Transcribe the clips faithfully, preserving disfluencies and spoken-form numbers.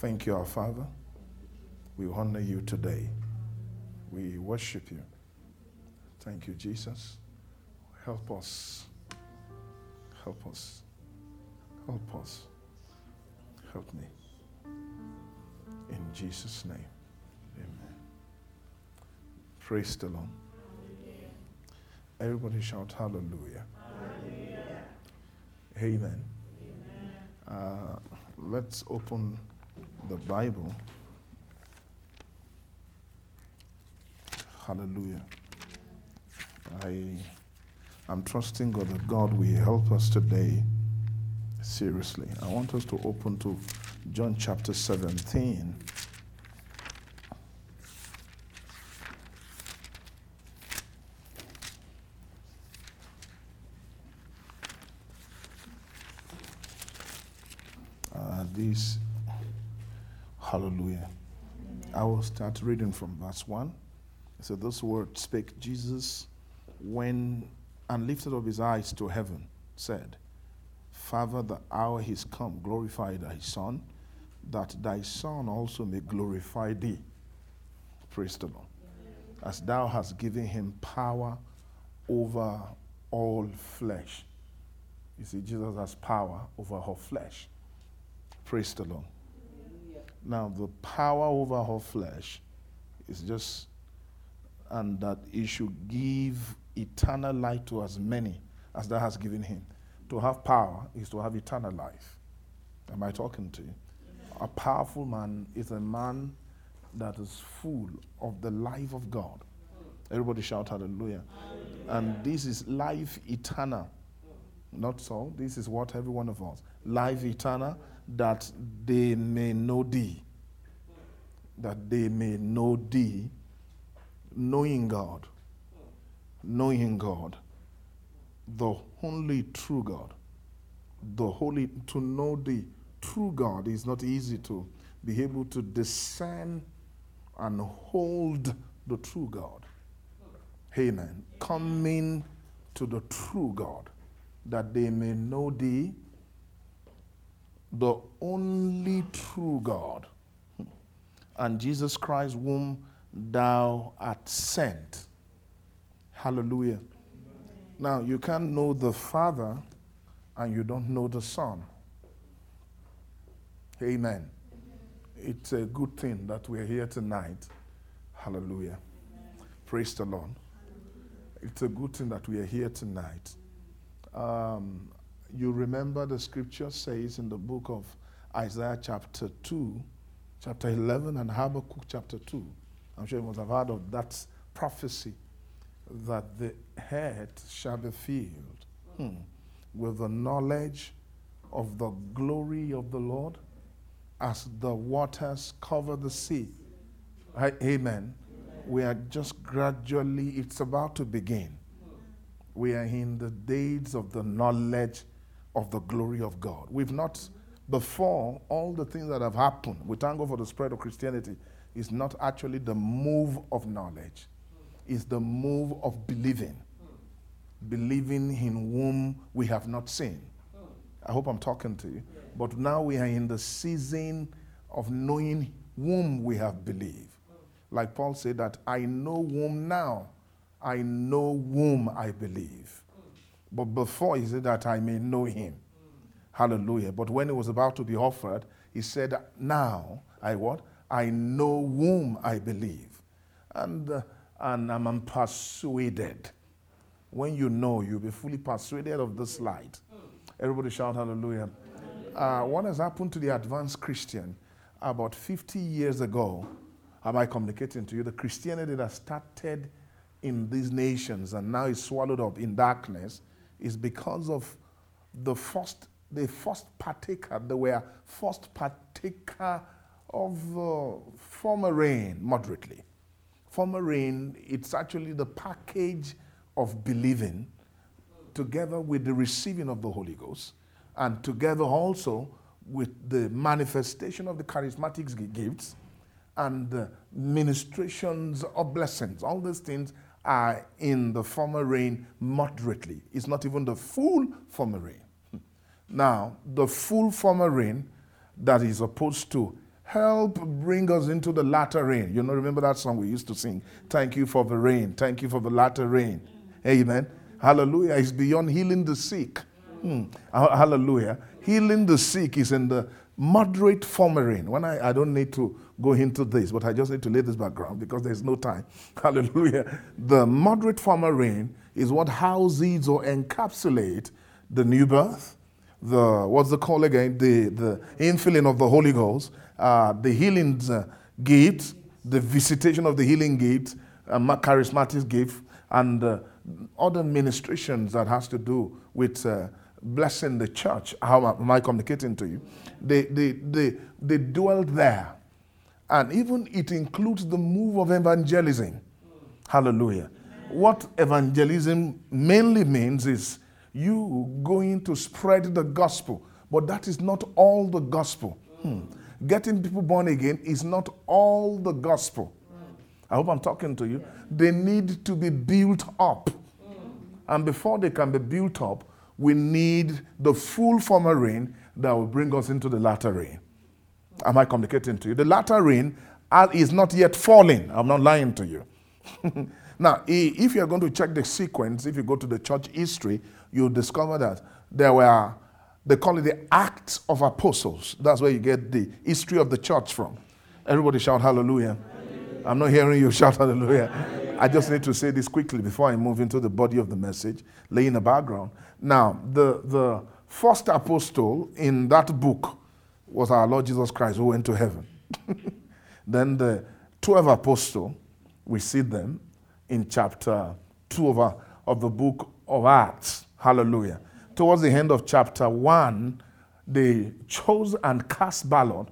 Thank you, our Father. We honor you today. We worship you. Thank you, Jesus. Help us. Help us. Help us. Help me. In Jesus' name. Amen. Praise the Lord. Everybody shout hallelujah. Hallelujah. Amen. Amen. Uh, let's open the Bible. Hallelujah. I am trusting God that God will help us today. Seriously. I want us to open to John chapter seventeen. Uh, this, hallelujah. I will start reading from verse one. So this word spake Jesus when and lifted up his eyes to heaven, said, Father, the hour is come, glorify thy Son, that thy Son also may glorify thee. Praise the Lord. As thou hast given him power over all flesh. You see, Jesus has power over her flesh. Praise the Lord. Now, the power over her flesh is just, and that he should give eternal life to as many as thou hast given him. To have power is to have eternal life. Am I talking to you? A powerful man is a man that is full of the life of God. Everybody shout hallelujah. Hallelujah. And this is life eternal. Not so. This is what every one of us. Life eternal, that they may know thee. That they may know thee, knowing God. Knowing God. The only true God. The holy, to know the true God is not easy to be able to discern and hold the true God. Amen. Coming to the true God, that they may know thee, the only true God, and Jesus Christ whom thou art sent. Hallelujah. Now, you can't know the Father and you don't know the Son. Amen. It's a good thing that we're here tonight. Hallelujah. Praise the Lord. It's a good thing that we are here tonight. Um, you remember the scripture says in the book of Isaiah chapter two, chapter eleven, and Habakkuk chapter two. I'm sure you must have heard of that prophecy, that the earth shall be filled hmm, with the knowledge of the glory of the Lord as the waters cover the sea. Right? Amen. We are just gradually, it's about to begin. We are in the days of the knowledge of the glory of God. We've not, before, all the things that have happened, we thank God for the spread of Christianity, is not actually the move of knowledge. It's the move of believing. Believing in whom we have not seen. I hope I'm talking to you. But now we are in the season of knowing whom we have believed. Like Paul said that I know whom now. I know whom I believe. But before he said that I may know him. Hallelujah. But when it was about to be offered, he said, now I what? I know whom I believe. And, uh, and I'm persuaded. When you know, you'll be fully persuaded of this light. Everybody shout hallelujah. Uh, what has happened to the advanced Christian? About fifty years ago, am I communicating to you? The Christianity that started in these nations and now is swallowed up in darkness is because of the first, the first partaker. They were first partaker of uh, former rain, moderately. Former rain, it's actually the package of believing together with the receiving of the Holy Ghost and together also with the manifestation of the charismatic gifts and the ministrations of blessings. All these things are in the former rain moderately. It's not even the full former rain. Now, the full former rain that is opposed to help bring us into the latter rain. You know, remember that song we used to sing? Thank you for the rain. Thank you for the latter rain. Amen. Hallelujah. It's beyond healing the sick. Hmm. Hallelujah. Healing the sick is in the moderate former rain. When I, I don't need to go into this, but I just need to lay this background because there's no time. Hallelujah. The moderate former rain is what houses or encapsulate the new birth, the, what's the call again? The, the infilling of the Holy Ghost, uh, the healing uh, gift, the visitation of the healing gift, uh, charismatic gift, and uh, other ministrations that has to do with uh, blessing the church. How am I communicating to you? They, they, they, they dwell there. And even it includes the move of evangelism. Hallelujah. What evangelism mainly means is you going to spread the gospel. But that is not all the gospel. Hmm. Getting people born again is not all the gospel. I hope I'm talking to you. They need to be built up. And before they can be built up, we need the full former rain that will bring us into the latter rain. Am I communicating to you? The latter rain is not yet falling. I'm not lying to you. Now, if you're going to check the sequence, if you go to the church history, you'll discover that there were, they call it the Acts of Apostles. That's where you get the history of the church from. Everybody shout hallelujah. Hallelujah. I'm not hearing you shout hallelujah. Hallelujah. I just need to say this quickly before I move into the body of the message, laying the background. Now, the, the first apostle in that book was our Lord Jesus Christ, who went to heaven. Then the twelve apostles, we see them in chapter two of, our, of the book of Acts. Hallelujah. Towards the end of chapter one, they chose and cast ballot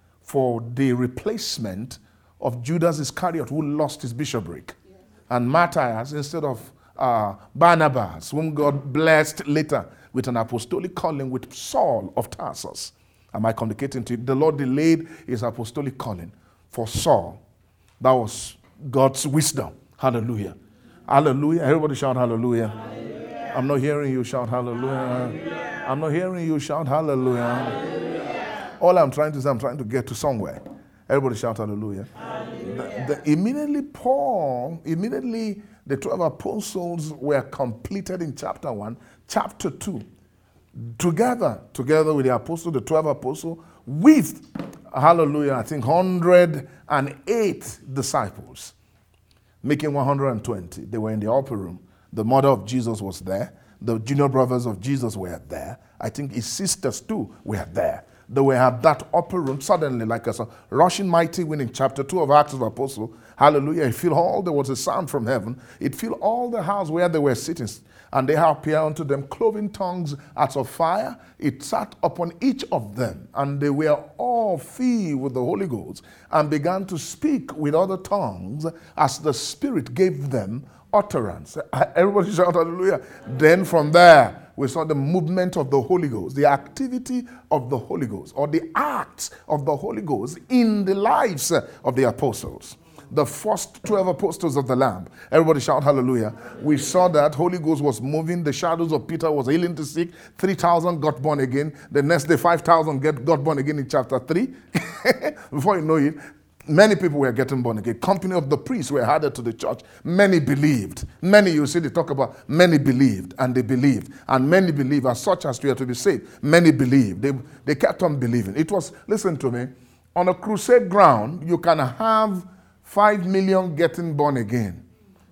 for the replacement of Judas Iscariot, who lost his bishopric, yes. and Matthias instead of uh, Barnabas, whom God blessed later with an apostolic calling with Saul of Tarsus. Am I communicating to you? The Lord delayed his apostolic calling for Saul. That was God's wisdom. Hallelujah. Hallelujah. Everybody shout hallelujah. Hallelujah. I'm not hearing you shout hallelujah. Hallelujah. I'm not hearing you shout hallelujah. Hallelujah. All I'm trying to say, I'm trying to get to somewhere. Everybody shout hallelujah. Hallelujah. The, the, immediately Paul, immediately the twelve apostles were completed in chapter one, chapter two. Together, together with the apostle, the twelve apostles, with, hallelujah, I think one hundred eight disciples, making one hundred twenty. They were in the upper room. The mother of Jesus was there. The junior brothers of Jesus were there. I think his sisters too were there. They were at that upper room. Suddenly, like a rushing mighty wind in chapter two of Acts of the Apostle, hallelujah, it filled all, there was a sound from heaven. It filled all the house where they were sitting. And there appeared unto them cloven tongues as of fire. It sat upon each of them. And they were all filled with the Holy Ghost and began to speak with other tongues as the Spirit gave them utterance. Everybody shout hallelujah. Then from there, we saw the movement of the Holy Ghost, the activity of the Holy Ghost, or the acts of the Holy Ghost in the lives of the apostles. The first twelve apostles of the Lamb. Everybody shout hallelujah. We saw that Holy Ghost was moving. The shadows of Peter was healing the sick. three thousand got born again. The next day, five thousand get, got born again in chapter three. Before you know it, many people were getting born again. Company of the priests were added to the church. Many believed. Many, you see, they talk about many believed, and they believed. And many believe as such as we are to be saved. Many believed. They, they kept on believing. It was, listen to me, on a crusade ground, you can have Five million getting born again.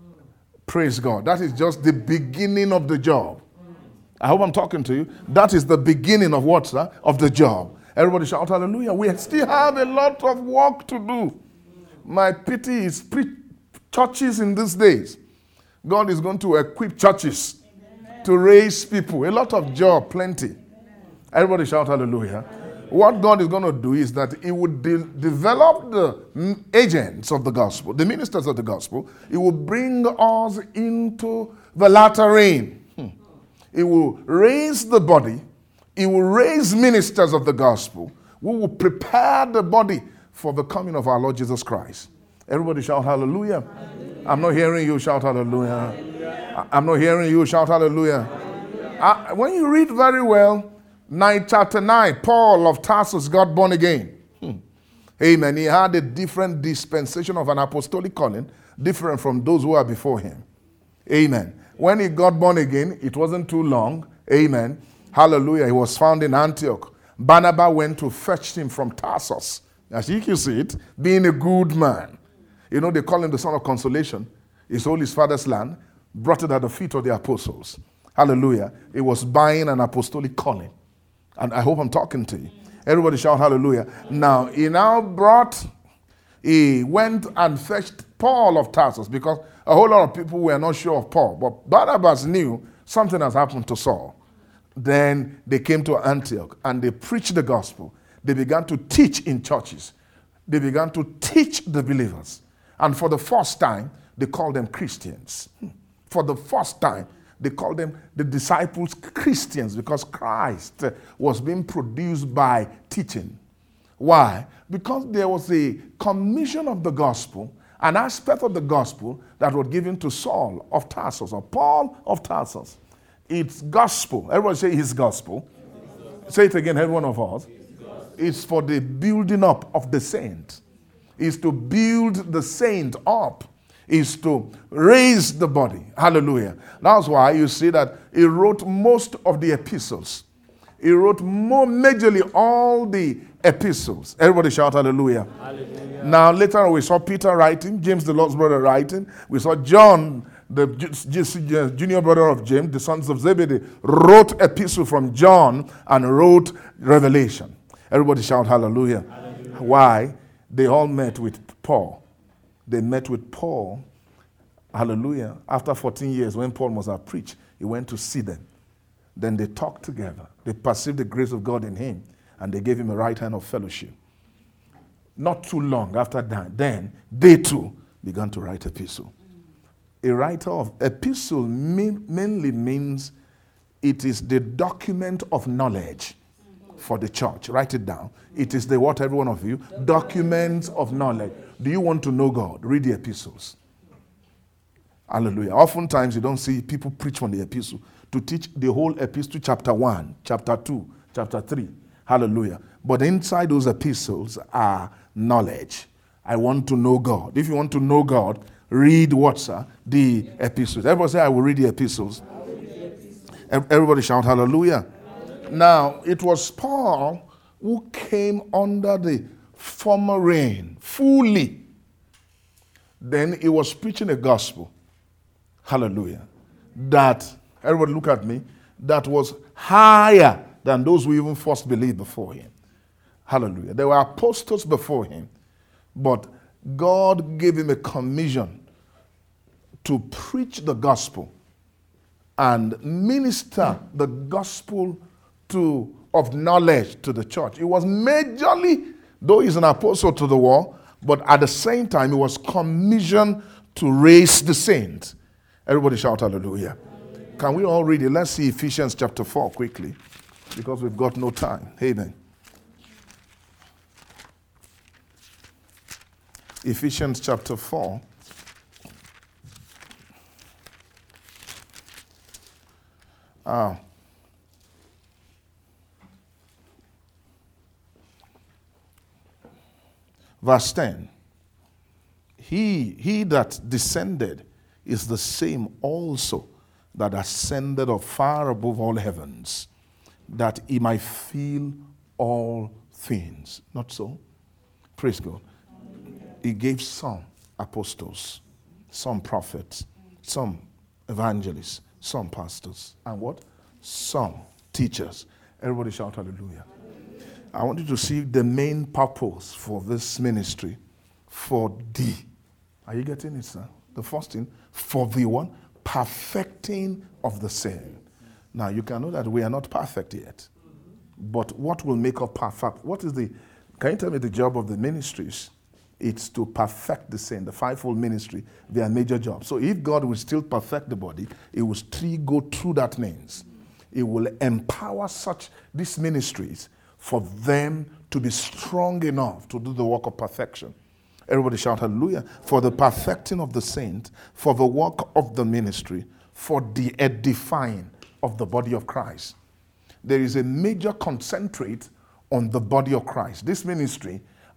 Praise God. That is just the beginning of the job. I hope I'm talking to you. That is the beginning of what, sir? Of the job. Everybody shout hallelujah. We still have a lot of work to do. My pity is pre- churches in these days. God is going to equip churches Amen. To raise people. A lot of job, plenty. Amen. Everybody shout hallelujah. What God is going to do is that He would de- develop the agents of the gospel, the ministers of the gospel. He will bring us into the latter rain. Hmm. He will raise the body. He will raise ministers of the gospel. We will prepare the body for the coming of our Lord Jesus Christ. Everybody shout hallelujah. Hallelujah. I'm not hearing you shout hallelujah. Hallelujah. I'm not hearing you shout hallelujah. Hallelujah. Uh, when you read very well, Nine, chapter nine, Paul of Tarsus got born again. Hmm. Amen. He had a different dispensation of an apostolic calling, different from those who are before him. Amen. When he got born again, it wasn't too long. Amen. Hallelujah. He was found in Antioch. Barnabas went to fetch him from Tarsus. As you can see it, being a good man. You know, they call him the son of consolation. He sold his father's land, brought it at the feet of the apostles. Hallelujah. He was buying an apostolic calling. And I hope I'm talking to you. Everybody shout hallelujah. Now, he now brought, he went and fetched Paul of Tarsus, because a whole lot of people were not sure of Paul. But Barnabas knew something has happened to Saul. Then they came to Antioch and they preached the gospel. They began to teach in churches. They began to teach the believers. And for the first time, they called them Christians. For the first time, they called them the disciples Christians, because Christ was being produced by teaching. Why? Because there was a commission of the gospel, an aspect of the gospel that was given to Saul of Tarsus, or Paul of Tarsus. It's gospel. Everybody say his gospel. Say it again, every one of us. It's for the building up of the saint. It's to build the saint up. Is to raise the body. Hallelujah. That's why you see that he wrote most of the epistles. He wrote more majorly all the epistles. Everybody shout hallelujah. Hallelujah. Now later on we saw Peter writing, James the Lord's brother writing. We saw John, the junior brother of James, the sons of Zebedee, wrote epistle from John and wrote Revelation. Everybody shout hallelujah. Hallelujah. Why? They all met with Paul. They met with Paul, hallelujah, after fourteen years when Paul must have preached. He went to see them. Then they talked together. They perceived the grace of God in him, and they gave him a right hand of fellowship. Not too long after that, then they too began to write epistle. A writer of epistle mean, mainly means it is the document of knowledge for the church. Write it down. It is the what, every one of you? Documents of knowledge. Do you want to know God? Read the epistles. Hallelujah. Oftentimes you don't see people preach from the epistle to teach the whole epistle, chapter one, chapter two, chapter three. Hallelujah. But inside those epistles are knowledge. I want to know God. If you want to know God, read what, sir? The epistles. Everybody say, I will read the epistles. Read the epistles. Everybody shout hallelujah. Hallelujah. Now, it was Paul who came under the former reign fully. Then he was preaching a gospel. Hallelujah. That, everybody look at me, that was higher than those who even first believed before him. Hallelujah. There were apostles before him, but God gave him a commission to preach the gospel and minister the gospel to of knowledge to the church. It was majorly, though he's an apostle to the world, but at the same time, he was commissioned to raise the saints. Everybody shout hallelujah. Hallelujah. Can we all read it? Let's see Ephesians chapter four quickly, because we've got no time. Amen. Ephesians chapter four. Ah. Verse ten. He, he that descended is the same also that ascended up far above all heavens, that he might fill all things. Not so? Praise God. He gave some apostles, some prophets, some evangelists, some pastors, and what? Some teachers. Everybody shout hallelujah. I want you to see the main purpose for this ministry, for the, are you getting it, sir? The first thing, for the one, perfecting of the saint. Now, you can know that we are not perfect yet. But what will make us perfect? What is the, can you tell me the job of the ministries? It's to perfect the saint, the fivefold ministry, their major job. So if God will still perfect the body, it will still go through that means. It will empower such, these ministries, for them to be strong enough to do the work of perfection. Everybody shout hallelujah. For the perfecting of the saint, for the work of the ministry, for the edifying of the body of Christ. There is a major concentrate on the body of Christ. This ministry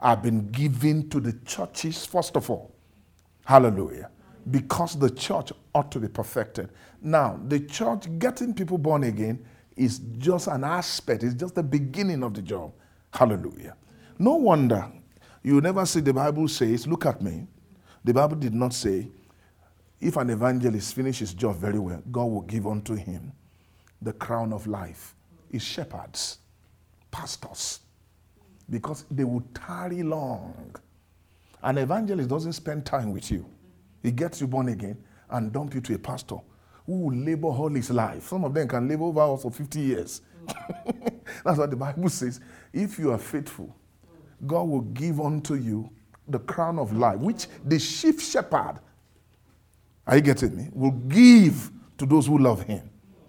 have been given to the churches, first of all. Hallelujah. Because the church ought to be perfected. Now, the church getting people born again is just an aspect. It's just the beginning of the job. Hallelujah. No wonder you never see the Bible says, look at me. The Bible did not say, if an evangelist finishes his job very well, God will give unto him the crown of life. It's shepherds, pastors, because they will tarry long. An evangelist doesn't spend time with you. He gets you born again and dump you to a pastor who will labor all his life. Some of them can labor over us for fifty years. That's what the Bible says. If you are faithful, God will give unto you the crown of life, which the chief shepherd, are you getting me, will give to those who love him.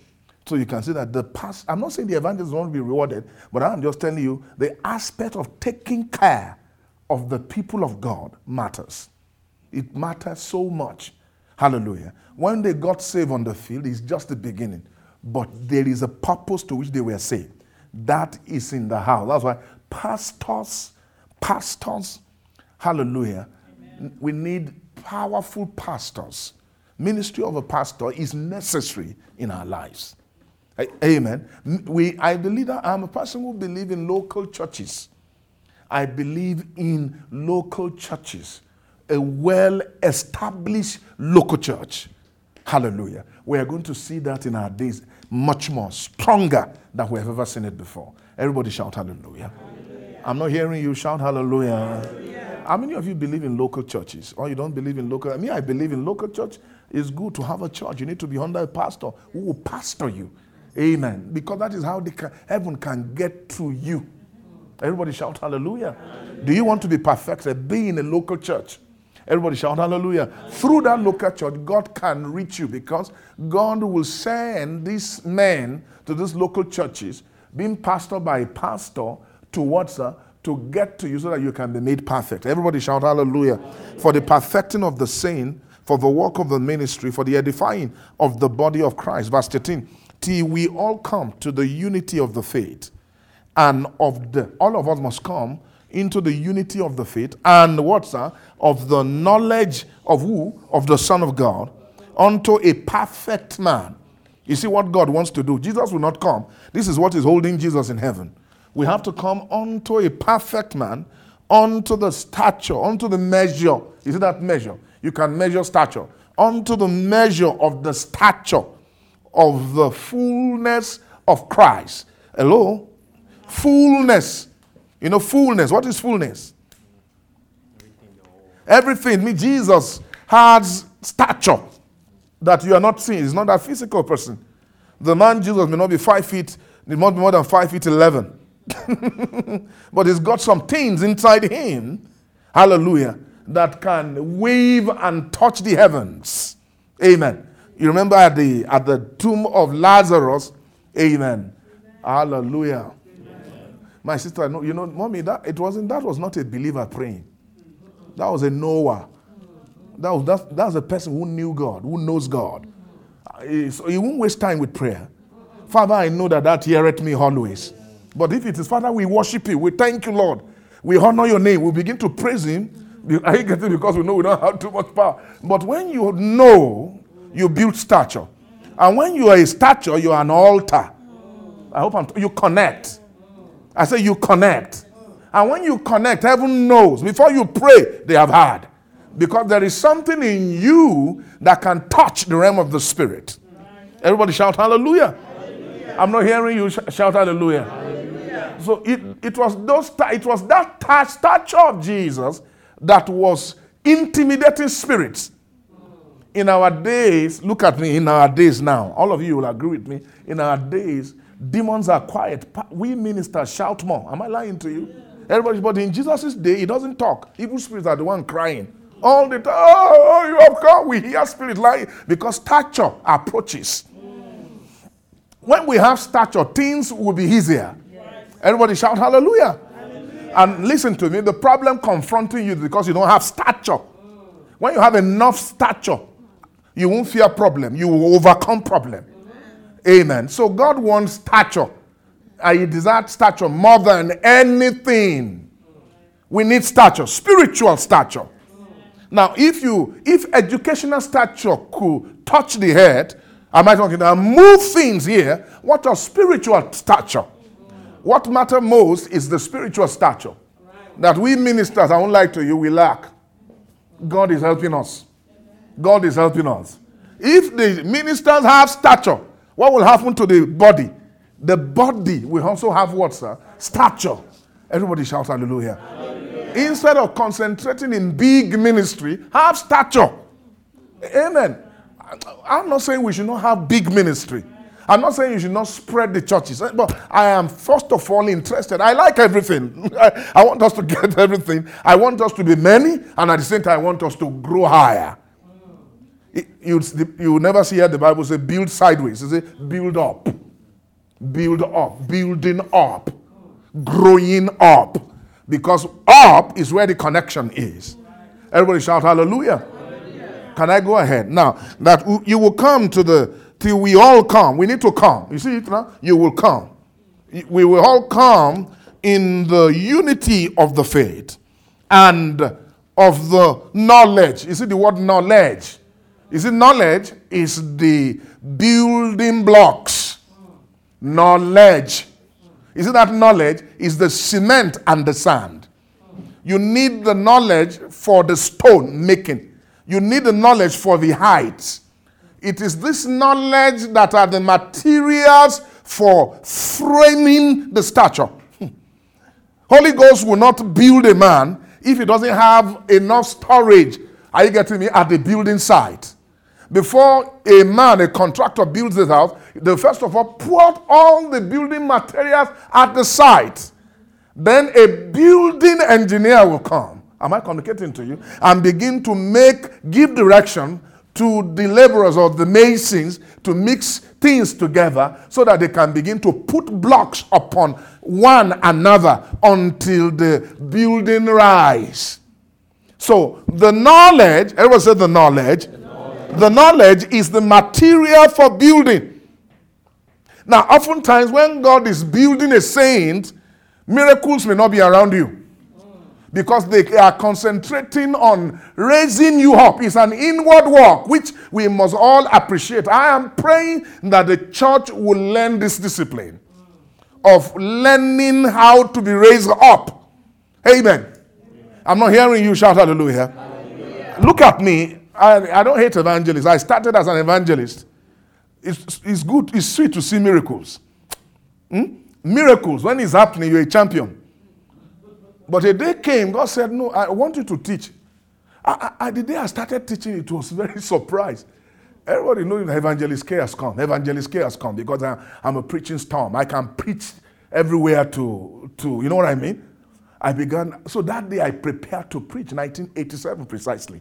So you can see that the past, I'm not saying the evangelist won't be rewarded, but I'm just telling you the aspect of taking care of the people of God matters. It matters so much. Hallelujah. When they got saved on the field, it's just the beginning. But there is a purpose to which they were saved. That is in the house. That's why pastors, pastors, hallelujah, amen. We need powerful pastors. Ministry of a pastor is necessary in our lives. Amen. We, I believe that I'm a person who believes in local churches. I believe in local churches. A well-established local church. Hallelujah. We are going to see that in our days much more stronger than we have ever seen it before. Everybody shout hallelujah. Hallelujah. I'm not hearing you shout hallelujah. Hallelujah. How many of you believe in local churches? Or you don't believe in local? I mean, I believe in local church. It's good to have a church. You need to be under a pastor who will pastor you. Amen. Because that is how the can, heaven can get to you. Everybody shout hallelujah. Hallelujah. Do you want to be perfected? Be in a local church. Everybody shout hallelujah. Hallelujah. Through that local church, God can reach you because God will send these men to these local churches, being pastored by a pastor towards her to get to you so that you can be made perfect. Everybody shout hallelujah. Hallelujah. For the perfecting of the saint, for the work of the ministry, for the edifying of the body of Christ. Verse thirteen. Till we all come to the unity of the faith, and of the, all of us must come into the unity of the faith and what's that? Of the knowledge of who? Of the Son of God, unto a perfect man. You see what God wants to do. Jesus will not come. This is what is holding Jesus in heaven. We have to come unto a perfect man, unto the stature, unto the measure. You see that measure? You can measure stature. Unto the measure of the stature of the fullness of Christ. Hello? Fullness. You know, fullness. What is fullness? Everything. Me, Jesus has stature that you are not seeing. He's not that physical person. The man Jesus may not be five feet, he must be more than five feet eleven. But he's got some things inside him, hallelujah, that can wave and touch the heavens. Amen. You remember at the at the tomb of Lazarus, amen. Amen. Hallelujah. Amen. My sister, you know, mommy, that it wasn't that was not a believer praying. That was a knower. That was that, that was a person who knew God, who knows God. So he won't waste time with prayer. Father, I know that that heareth me always. But if it is, Father, we worship you. We thank you, Lord. We honor your name. We begin to praise him. I get it because we know we don't have too much power. But when you know, you build stature. And when you are a stature, you are an altar. I hope I'm t- you connect. I say you connect. And when you connect, heaven knows. Before you pray, they have heard. Because there is something in you that can touch the realm of the spirit. Everybody shout hallelujah. Hallelujah. I'm not hearing you sh- shout hallelujah. Hallelujah. So it, it was those it was that t- stature of Jesus that was intimidating spirits. In our days, look at me, in our days now, all of you will agree with me, in our days, demons are quiet. We ministers shout more. Am I lying to you? Yeah. Everybody, but in Jesus' day, he doesn't talk. Evil spirits are the one crying. All the time, oh, you have come. We hear spirit lying because stature approaches. Mm. When we have stature, things will be easier. Yes. Everybody shout hallelujah. Hallelujah. And listen to me, the problem confronting you is because you don't have stature. Mm. When you have enough stature, you won't fear problem. You will overcome problem. Amen. Amen. So God wants stature. And he desires stature more than anything. We need stature, spiritual stature. Now, if you, if educational stature could touch the head, am I talking about move things here? What are spiritual stature? What matters most is the spiritual stature. That we ministers, I won't lie to you, we lack. God is helping us. God is helping us. If the ministers have stature, what will happen to the body? The body will also have what, sir? Stature. Everybody shout hallelujah. Hallelujah. Instead of concentrating in big ministry, have stature. Amen. I'm not saying we should not have big ministry. I'm not saying you should not spread the churches. But I am first of all interested. I like everything. I, I want us to get everything. I want us to be many, and at the same time I want us to grow higher. It, you, you never see here the Bible say build sideways. It says build up. Build up. Building up. Growing up. Because up is where the connection is. Everybody shout hallelujah. Hallelujah. Can I go ahead? Now, that you will come to the, till we all come. We need to come. You see it now? You will come. We will all come in the unity of the faith and of the knowledge. You see the word knowledge? You see, knowledge is the building blocks. Knowledge. You see, that knowledge is the cement and the sand. You need the knowledge for the stone making. You need the knowledge for the heights. It is this knowledge that are the materials for framing the stature. Holy Ghost will not build a man if he doesn't have enough storage. Are you getting me? At the building site. Before a man, a contractor builds his house, they first of all put all the building materials at the site. Then a building engineer will come. Am I communicating to you? And begin to make, give direction to the laborers or the masons to mix things together so that they can begin to put blocks upon one another until the building rise. So the knowledge, everyone said the knowledge. The knowledge. The knowledge is the material for building. Now, oftentimes when God is building a saint, miracles may not be around you. Because they are concentrating on raising you up. It's an inward work, which we must all appreciate. I am praying that the church will learn this discipline of learning how to be raised up. Amen. I'm not hearing you shout hallelujah. Hallelujah. Look at me. I, I don't hate evangelists. I started as an evangelist. It's, it's good. It's sweet to see miracles. Hmm? Miracles. When it's happening, you're a champion. But a day came, God said, no, I want you to teach. I, I, the day I started teaching, it was very surprised. Everybody knows that Evangelist K has come. Evangelist K has come because I, I'm a preaching storm. I can preach everywhere to, to, you know what I mean? I began, so that day I prepared to preach, nineteen eighty-seven precisely.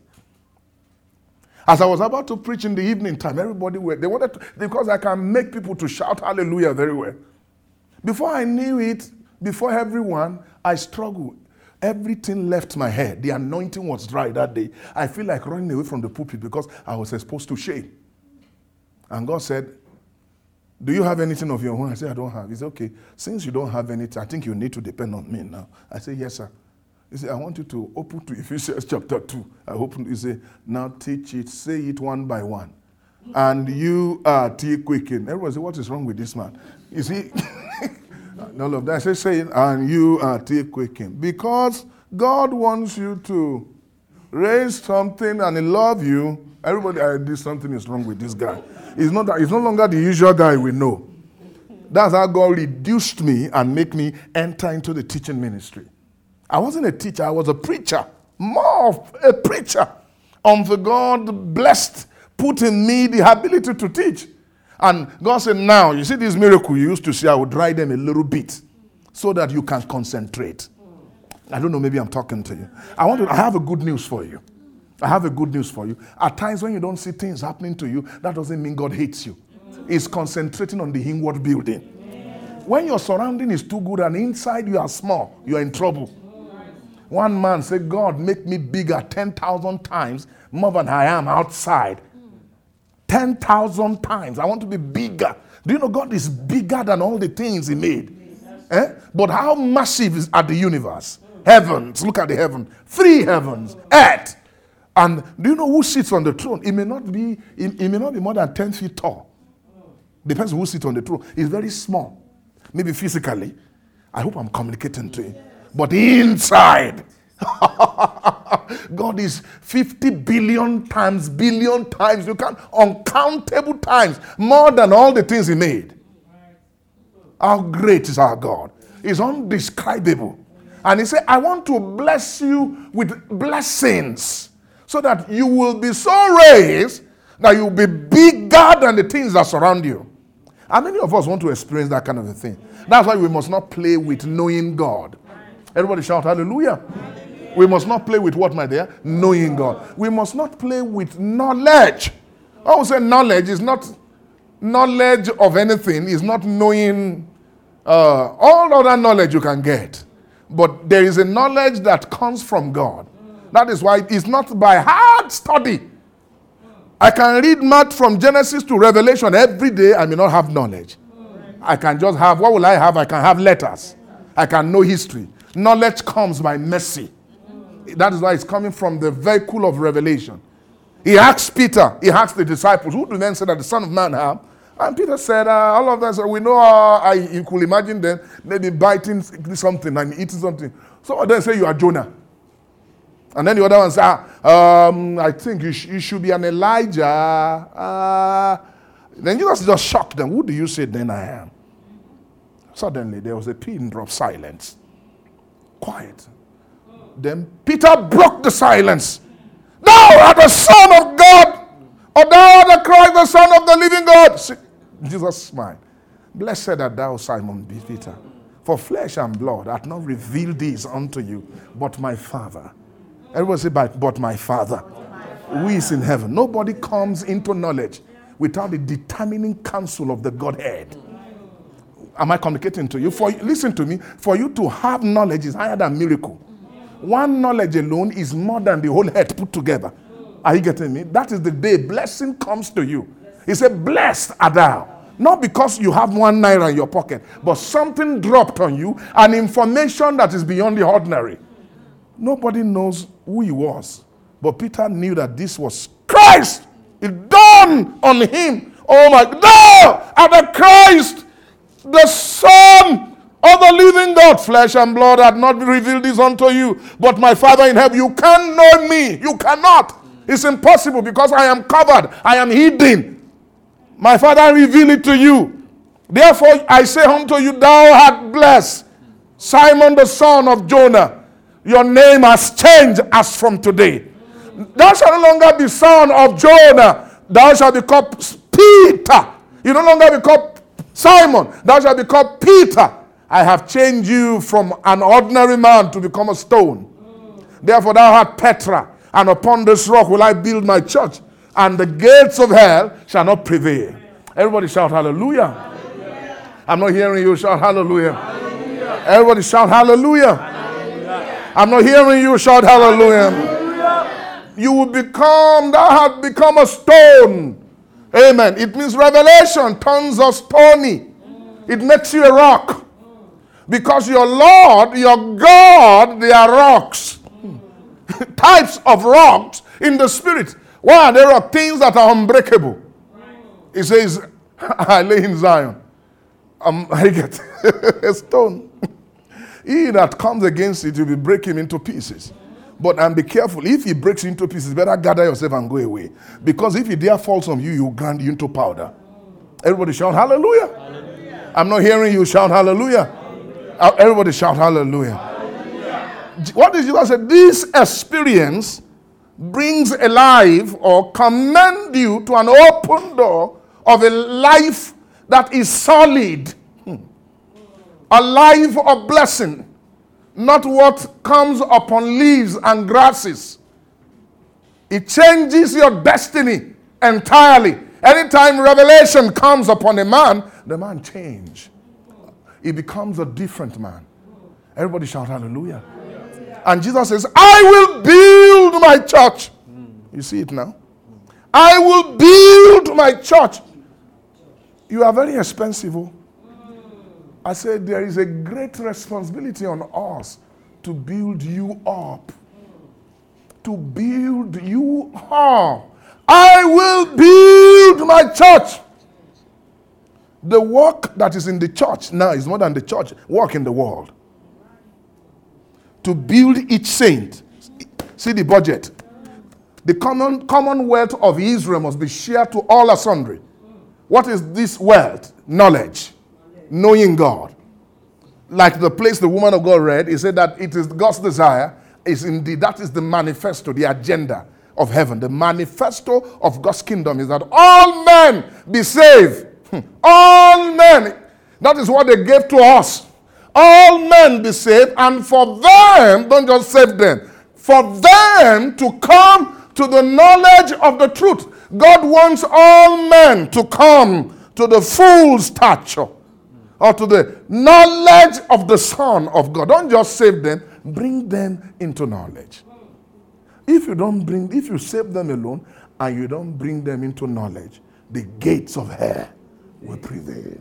As I was about to preach in the evening time, everybody were, they wanted to, because I can make people to shout hallelujah very well. Before I knew it, before everyone, I struggled. Everything left my head. The anointing was dry that day. I feel like running away from the pulpit because I was exposed to shame. And God said, do you have anything of your own? I said, I don't have. He said, okay, since you don't have anything, I think you need to depend on me now. I said, yes, sir. He said, I want you to open to Ephesians chapter two. I opened, he said, now teach it, say it one by one. And you are quicken. Everyone said, what is wrong with this man? You see, all of that. I say, say it, and you are quicken. Because God wants you to raise something and he loves you. Everybody, I did something is wrong with this guy. He's not that, he's no longer the usual guy we know. That's how God reduced me and made me enter into the teaching ministry. I wasn't a teacher, I was a preacher. More of a preacher. Until God blessed, put in me the ability to teach. And God said, now, you see this miracle you used to see, I will dry them a little bit so that you can concentrate. I don't know, maybe I'm talking to you. I want to, I have a good news for you. I have a good news for you. At times when you don't see things happening to you, that doesn't mean God hates you. He's concentrating on the inward building. When your surrounding is too good and inside you are small, you are in trouble. One man said, God, make me bigger ten thousand times more than I am outside. ten thousand times. I want to be bigger. Do you know God is bigger than all the things he made? Eh? But how massive is at the universe? heavens. Look at the heaven. Three heavens. Earth. And do you know who sits on the throne? It may not be, it, it may not be more than ten feet tall. Depends on who sits on the throne. It's very small. Maybe physically. I hope I'm communicating to you. But inside, God is fifty billion times, billion times, you can uncountable times, more than all the things he made. How great is our God? It's undescribable. And he said, I want to bless you with blessings so that you will be so raised that you will be bigger than the things that surround you. How many of us want to experience that kind of a thing? That's why we must not play with knowing God. Everybody shout hallelujah. Hallelujah. We must not play with what, my dear? Knowing God. We must not play with knowledge. I would say knowledge is not knowledge of anything, is not knowing uh, all other knowledge you can get. But there is a knowledge that comes from God. That is why it's not by hard study. I can read math from Genesis to Revelation every day. I may not have knowledge. I can just have, what will I have? I can have letters. I can know history. Knowledge comes by mercy. That is why it's coming from the vehicle of revelation. He asked Peter, he asked the disciples, who do men say that the Son of Man have? And Peter said, uh, all of them said, we know, uh, I, you could imagine them maybe biting something and eating something. Some of them say you are Jonah. And then the other one said, ah, um, I think you, sh- you should be an Elijah. Uh, then Jesus just shocked them. Who do you say then I am? Suddenly there was a pin drop silence. Quiet. Then Peter broke the silence. Thou art the Son of God, or thou art the Christ, the Son of the living God. See, Jesus smiled. Blessed art thou, Simon B. Peter, for flesh and blood hath not revealed this unto you, but my Father. Everybody say, but my Father, who is in heaven. Nobody comes into knowledge without the determining counsel of the Godhead. Am I communicating to you? For listen to me. For you to have knowledge is higher than miracle. One knowledge alone is more than the whole head put together. Are you getting me? That is the day blessing comes to you. He said, blessed art thou. Not because you have one naira in your pocket, but something dropped on you, an information that is beyond the ordinary. Nobody knows who he was. But Peter knew that this was Christ. It dawned on him. Oh my God, thou art the Christ, the Son of the living God. Flesh and blood had not revealed this unto you, but my Father in heaven. You can't know me. You cannot. It's impossible because I am covered. I am hidden. My Father revealed it to you. Therefore I say unto you, thou art blessed, Simon the son of Jonah. Your name has changed as from today. Thou shalt no longer be son of Jonah. Thou shalt be called Peter. You no longer be called Simon. Thou shalt be called Peter. I have changed you from an ordinary man to become a stone. Therefore thou art Petra, and upon this rock will I build my church, and the gates of hell shall not prevail. Everybody shout hallelujah. Hallelujah. I'm not hearing you shout hallelujah. Hallelujah. Everybody shout hallelujah. Hallelujah. I'm not hearing you shout hallelujah. Hallelujah. You will become, thou hast become a stone. Amen. It means revelation turns us stony. It makes you a rock. Because your Lord, your God, they are rocks. Types of rocks in the spirit. Why? There are things that are unbreakable. He says, I lay in Zion. Um, I get a stone. He that comes against it, you will break him into pieces. But and be careful. If he breaks you into pieces, better gather yourself and go away. Because if he dare falls on you, he will grind you into powder. Everybody shout hallelujah. Hallelujah. I'm not hearing you shout hallelujah. Hallelujah. Everybody shout hallelujah. Hallelujah. What did Jesus say? This experience brings alive or commend you to an open door of a life that is solid. Hmm. A life of blessing. Not what comes upon leaves and grasses. It changes your destiny entirely. Anytime revelation comes upon a man, the man changes. He becomes a different man. Everybody shout hallelujah. Hallelujah. And Jesus says, I will build my church. Mm. You see it now? Mm. I will build my church. You are very expensive. Oh. I said there is a great responsibility on us to build you up. To build you up. I will build my church. The work that is in the church now is more than the church work in the world. To build each saint. See the budget. The common commonwealth of Israel must be shared to all asunder. What is this wealth? Knowledge. Knowing God. Like the place the woman of God read, he said that it is God's desire, is indeed, that is the manifesto, the agenda of heaven. The manifesto of God's kingdom is that all men be saved. All men. That is what they gave to us. All men be saved, and for them, don't just save them, for them to come to the knowledge of the truth. God wants all men to come to the full stature or to the knowledge of the Son of God. Don't just save them, bring them into knowledge. If you don't bring, if you save them alone and you don't bring them into knowledge, the gates of hell will prevail.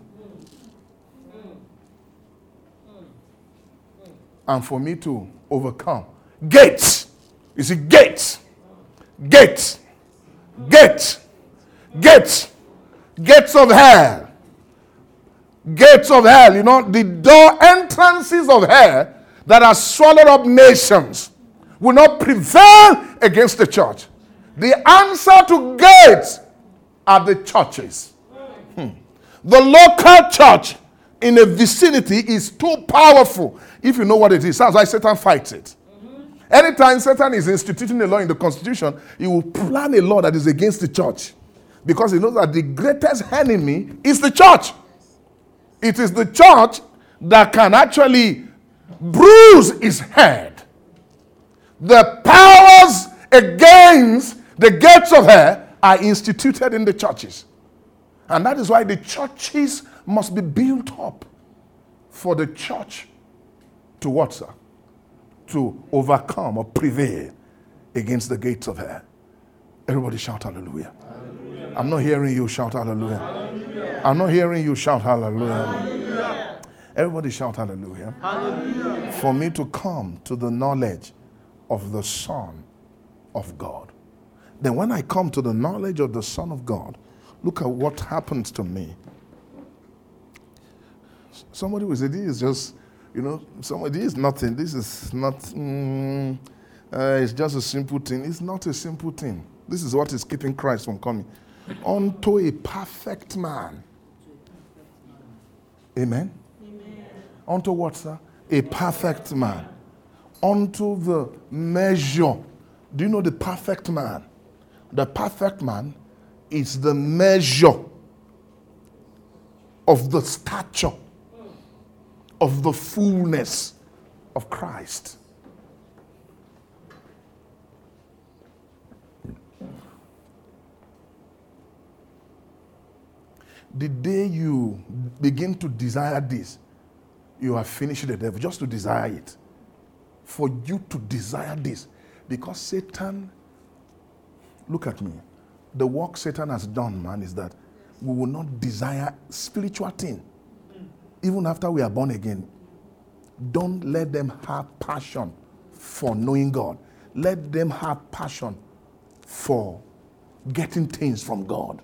And for me to overcome, gates. You see, gates. Gates. Gates. Gates. Gates of hell. Gates of hell. You know, the door entrances of hell that have swallowed up nations will not prevail against the church. The answer to gates are the churches. Hmm. The local church in a vicinity is too powerful. If you know what it is, that's why Satan fights it. Mm-hmm. Anytime Satan is instituting a law in the constitution, he will plan a law that is against the church. Because he knows that the greatest enemy is the church. It is the church that can actually bruise his head. The powers against the gates of hell are instituted in the churches. And that is why the churches must be built up for the church to what, sir? To overcome or prevail against the gates of hell. Everybody shout hallelujah. Hallelujah. I'm not hearing you shout hallelujah. Hallelujah. I'm not hearing you shout hallelujah. Hallelujah. Everybody shout hallelujah. Hallelujah. For me to come to the knowledge of the Son of God. Then when I come to the knowledge of the Son of God, look at what happens to me. Somebody will say, this is just, you know, somebody, this is nothing. This is not, mm, uh, it's just a simple thing. It's not a simple thing. This is what is keeping Christ from coming. Unto a perfect man. Amen? Amen. Unto what, sir? A perfect man. Unto the measure. Do you know the perfect man? The perfect man is the measure of the stature of the fullness of Christ. The day you begin to desire this, you have finished the devil. Just to desire it. For you to desire this. Because Satan, look at me. The work Satan has done, man, is that we will not desire spiritual thing. Even after we are born again. Don't let them have passion for knowing God. Let them have passion for getting things from God.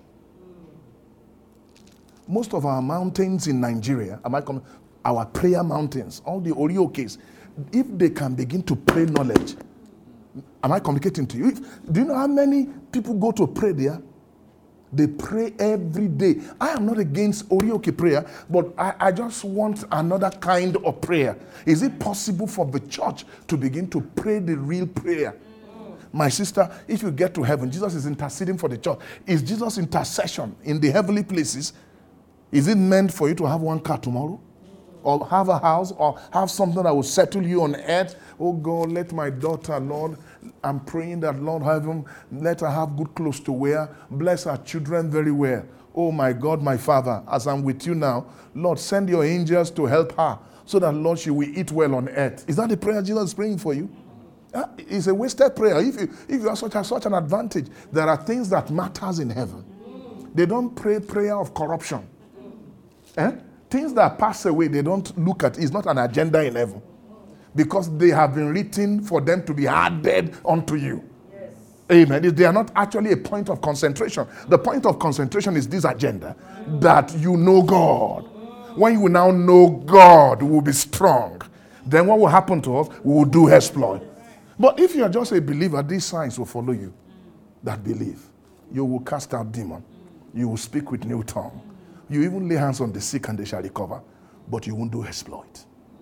Most of our mountains in Nigeria, am I coming? Our prayer mountains, all the Oriokes, if they can begin to pray knowledge, am I communicating to you? If, do you know how many people go to pray there? They pray every day. I am not against Orioke prayer, but I, I just want another kind of prayer. Is it possible for the church to begin to pray the real prayer? My sister, if you get to heaven, Jesus is interceding for the church. Is Jesus' intercession in the heavenly places, is it meant for you to have one car tomorrow? Or have a house, or have something that will settle you on earth? Oh God, let my daughter, Lord, I'm praying that, Lord, heaven, let her have good clothes to wear. Bless her children very well. Oh my God, my Father, as I'm with you now, Lord, send your angels to help her so that, Lord, she will eat well on earth. Is that the prayer Jesus is praying for you? It's a wasted prayer. If you, if you have such, a, such an advantage, there are things that matters in heaven. They don't pray prayer of corruption. Eh? Things that pass away, they don't look at. It's not an agenda in heaven. because they have been written for them to be added unto you. Yes. Amen. They are not actually a point of concentration. The point of concentration is this agenda, that you know God. When you now know God, we will be strong. Then what will happen to us? We will do exploit. But if you are just a believer, these signs will follow you that believe. You will cast out demons. You will speak with new tongue. You even lay hands on the sick and they shall recover. But you won't do exploit.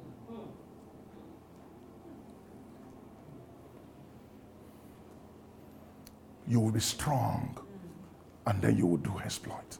You will be strong. And then you will do exploit.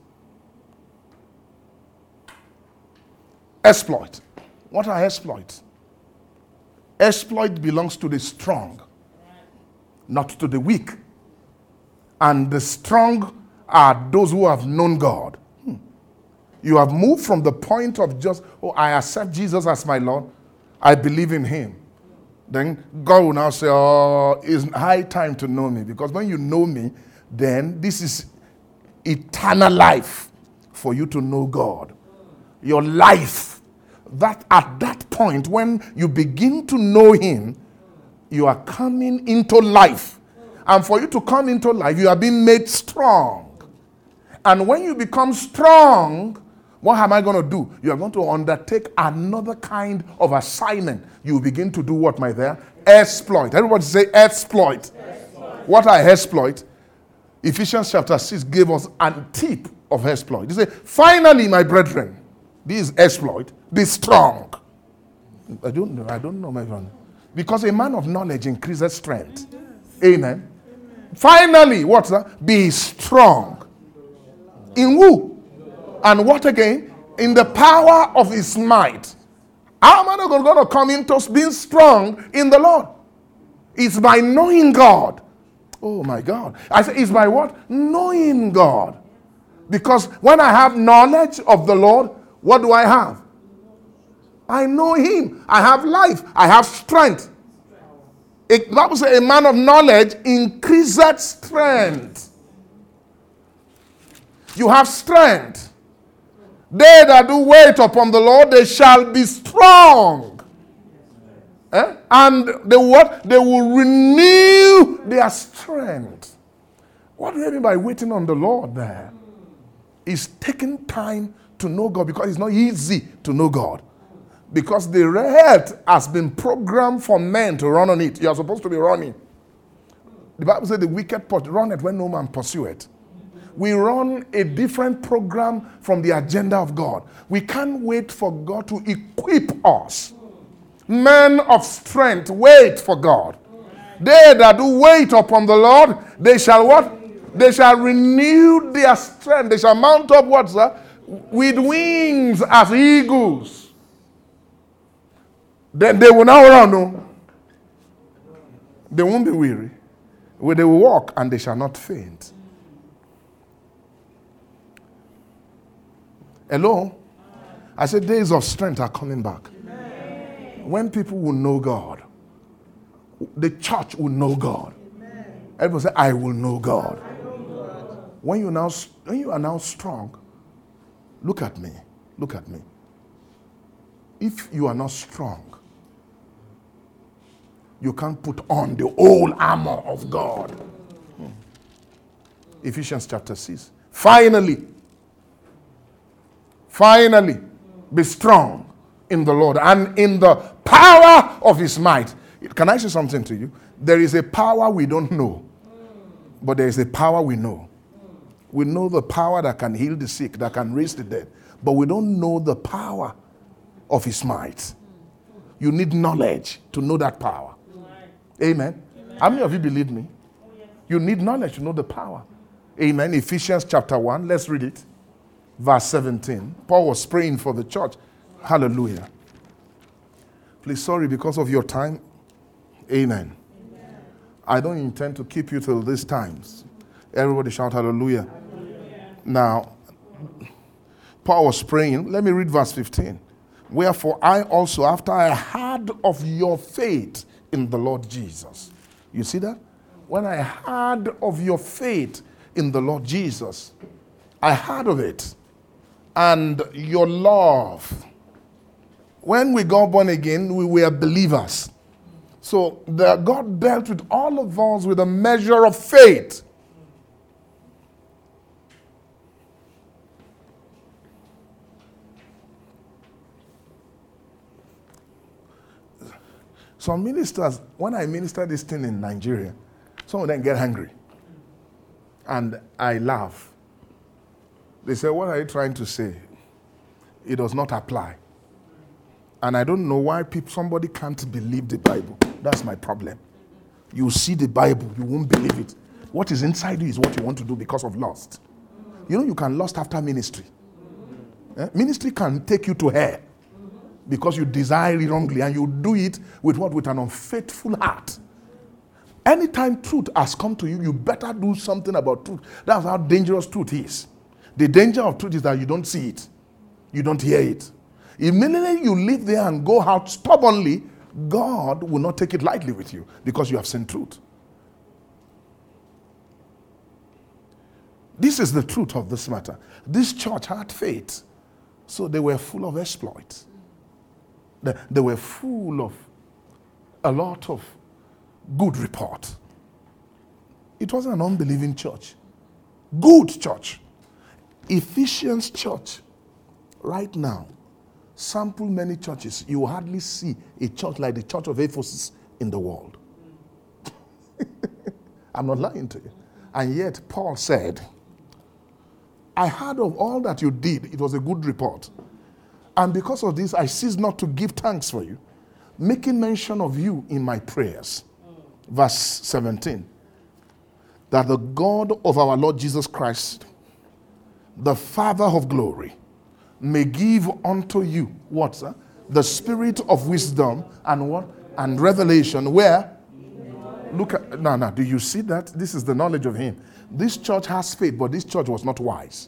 Exploit. What are exploits? Exploit belongs to the strong, not to the weak. And the strong are those who have known God. Hmm. You have moved from the point of just, oh, I accept Jesus as my Lord. I believe in him. Then God will now say, oh, it's high time to know me. Because when you know me, then this is eternal life for you to know God. Your life. That at that point, when you begin to know him, you are coming into life. And for you to come into life, you are being made strong. And when you become strong, what am I going to do? You are going to undertake another kind of assignment. You begin to do what, my there? Exploit. Everybody say exploit. Exploit. What are exploit? Ephesians chapter six gave us a tip of exploit. He said, finally, my brethren, this is exploit. Be strong. I don't know. I don't know, my friend. Because a man of knowledge increases strength. Amen. Amen. Finally, what's that? Be strong. In who? And what again? In the power of his might. How am I not going to come into being strong in the Lord? It's by knowing God. Oh my God. I say it's by what? Knowing God. Because when I have knowledge of the Lord, what do I have? I know him. I have life. I have strength. The Bible says a man of knowledge increases strength. You have strength. They that do wait upon the Lord, they shall be strong. Eh? And they what? They will renew their strength. What do you mean by waiting on the Lord there? It's taking time to know God, because it's not easy to know God. Because the earth has been programmed for men to run on it. You are supposed to be running. The Bible says the wicked run it when no man pursue it. We run a different program from the agenda of God. We can't wait for God to equip us. Men of strength, wait for God. They that do wait upon the Lord, they shall what? They shall renew their strength. They shall mount up what, sir? With wings as eagles. Then they will now run. No? They won't be weary. They will walk and they shall not faint. Hello? I said days of strength are coming back. Amen. When people will know God, the church will know God. Amen. Everybody say, I will know God. I know God. When you now, when you are now strong, look at me. Look at me. If you are not strong, you can't put on the whole armor of God. Hmm. Ephesians chapter six. Finally, finally, be strong in the Lord and in the power of his might. Can I say something to you? There is a power we don't know, but there is a power we know. We know the power that can heal the sick, that can raise the dead, but we don't know the power of his might. You need knowledge to know that power. Amen. Amen. How many of you believe me? Oh, yes. You need knowledge to know the power. Amen. Ephesians chapter one. Let's read it. Verse seventeen. Paul was praying for the church. Hallelujah. Please, sorry because of your time. Amen. Amen. I don't intend to keep you till these times. Everybody shout hallelujah. Hallelujah. Now, Paul was praying. Let me read verse fifteen. Wherefore I also, after I heard of your faith in the Lord Jesus. You see that? When I heard of your faith in the Lord Jesus, I heard of it. And your love When we got born again, we were believers. So the, God dealt with all of us with a measure of faith. Some ministers, when I minister this thing in Nigeria, some of them get angry. And I laugh. They say, what are you trying to say? It does not apply. And I don't know why people, somebody can't believe the Bible. That's my problem. You see the Bible, you won't believe it. What is inside you is what you want to do because of lust. You know you can lust after ministry. Eh? Ministry can take you to hell because you desire it wrongly and you do it with what? With an unfaithful heart. Anytime truth has come to you, you better do something about truth. That's how dangerous truth is. The danger of truth is that you don't see it. You don't hear it. Immediately you live there and go out stubbornly, God will not take it lightly with you because you have seen truth. This is the truth of this matter. This church had faith, so they were full of exploits. They, they were full of a lot of good report. It wasn't an unbelieving church. Good church. Ephesians church, right now, sample many churches. You will hardly see a church like the church of Ephesus in the world. I'm not lying to you. And yet, Paul said, I heard of all that you did. It was a good report. And because of this, I cease not to give thanks for you, making mention of you in my prayers. Verse seventeen. That the God of our Lord Jesus Christ, the Father of glory, may give unto you, what, sir? The spirit of wisdom and what? And revelation. Where? Look at, no, no, do you see that? This is the knowledge of him. This church has faith, but this church was not wise.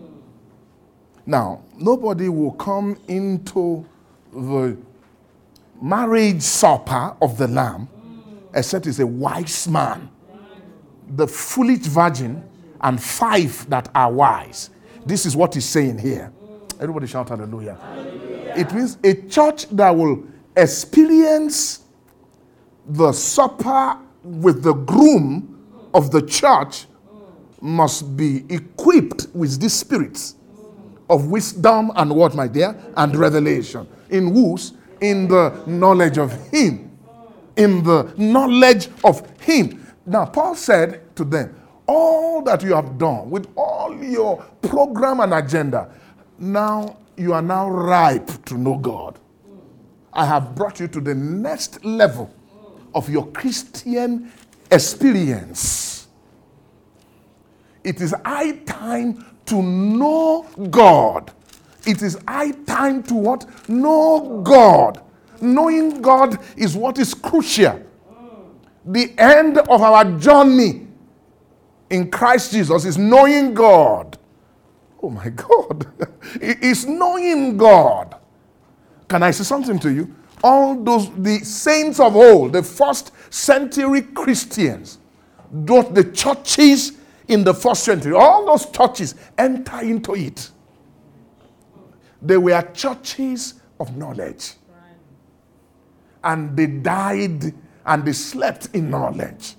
Now, nobody will come into the marriage supper of the Lamb except he's a wise man. The foolish virgin and five that are wise. This is what he's saying here. Everybody shout hallelujah. Hallelujah. It means a church that will experience the supper with the groom of the church must be equipped with these spirits of wisdom and what, my dear? And revelation. In whose? In the knowledge of him. In the knowledge of him. Now, Paul said to them, all that you have done with all your program and agenda, now you are now ripe to know God. I have brought you to the next level of your Christian experience. It is high time to know God. It is high time to what? Know God. Knowing God is what is crucial. The end of our journey in Christ Jesus is knowing God. Oh my God. It is knowing God. Can I say something to you? All those, the saints of old, the first century Christians, those, the churches in the first century, all those churches enter into it. They were churches of knowledge. And they died and they slept in knowledge.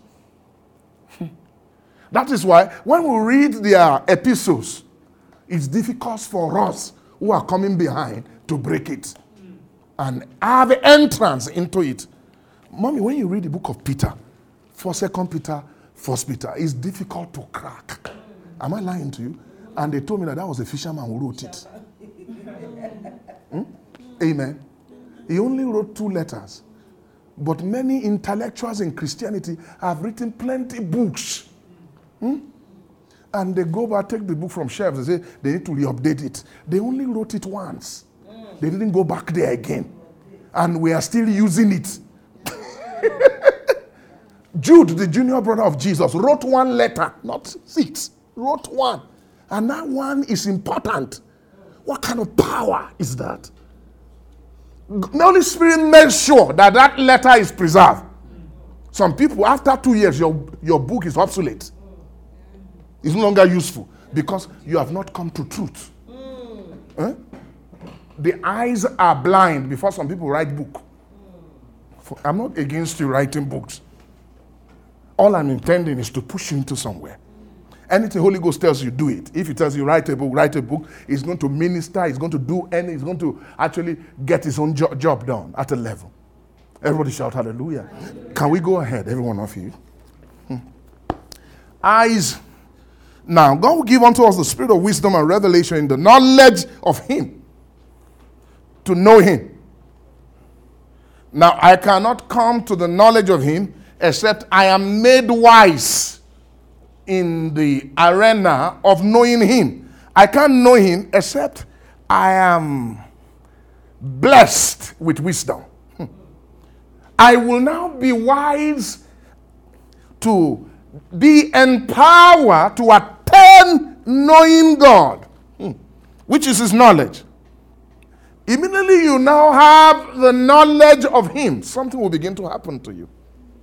That is why when we read their epistles, it's difficult for us who are coming behind to break it and have entrance into it. Mommy, when you read the book of Peter, First, Second Peter, First Peter, it's difficult to crack. Am I lying to you? And they told me that that was a fisherman who wrote it. Hmm? Amen. He only wrote two letters. But many intellectuals in Christianity have written plenty books. Hmm? And they go back, take the book from shelves, they say they need to re-update it. They only wrote it once. They didn't go back there again. And we are still using it. Jude, the junior brother of Jesus, wrote one letter, not six. Wrote one. And that one is important. What kind of power is that? The Holy Spirit makes sure that that letter is preserved. Some people, after two years, your, your book is obsolete. It's no longer useful because you have not come to truth. Mm. Eh? the eyes are blind before some people write book. For, I'm not against you writing books. All I'm intending is to push you into somewhere. Anything Holy Ghost tells you, do it. If he tells you write a book, write a book, he's going to minister, he's going to do any, he's going to actually get his own jo- job done at a level. Everybody shout hallelujah. Hallelujah. Can we go ahead, every one of you? Hmm. Eyes. Now, God will give unto us the spirit of wisdom and revelation in the knowledge of him. To know him. Now, I cannot come to the knowledge of him except I am made wise in the arena of knowing him. I can't know him except I am blessed with wisdom. I will now be wise to be empowered to attain knowing God, which is his knowledge. Immediately you now have the knowledge of him. Something will begin to happen to you.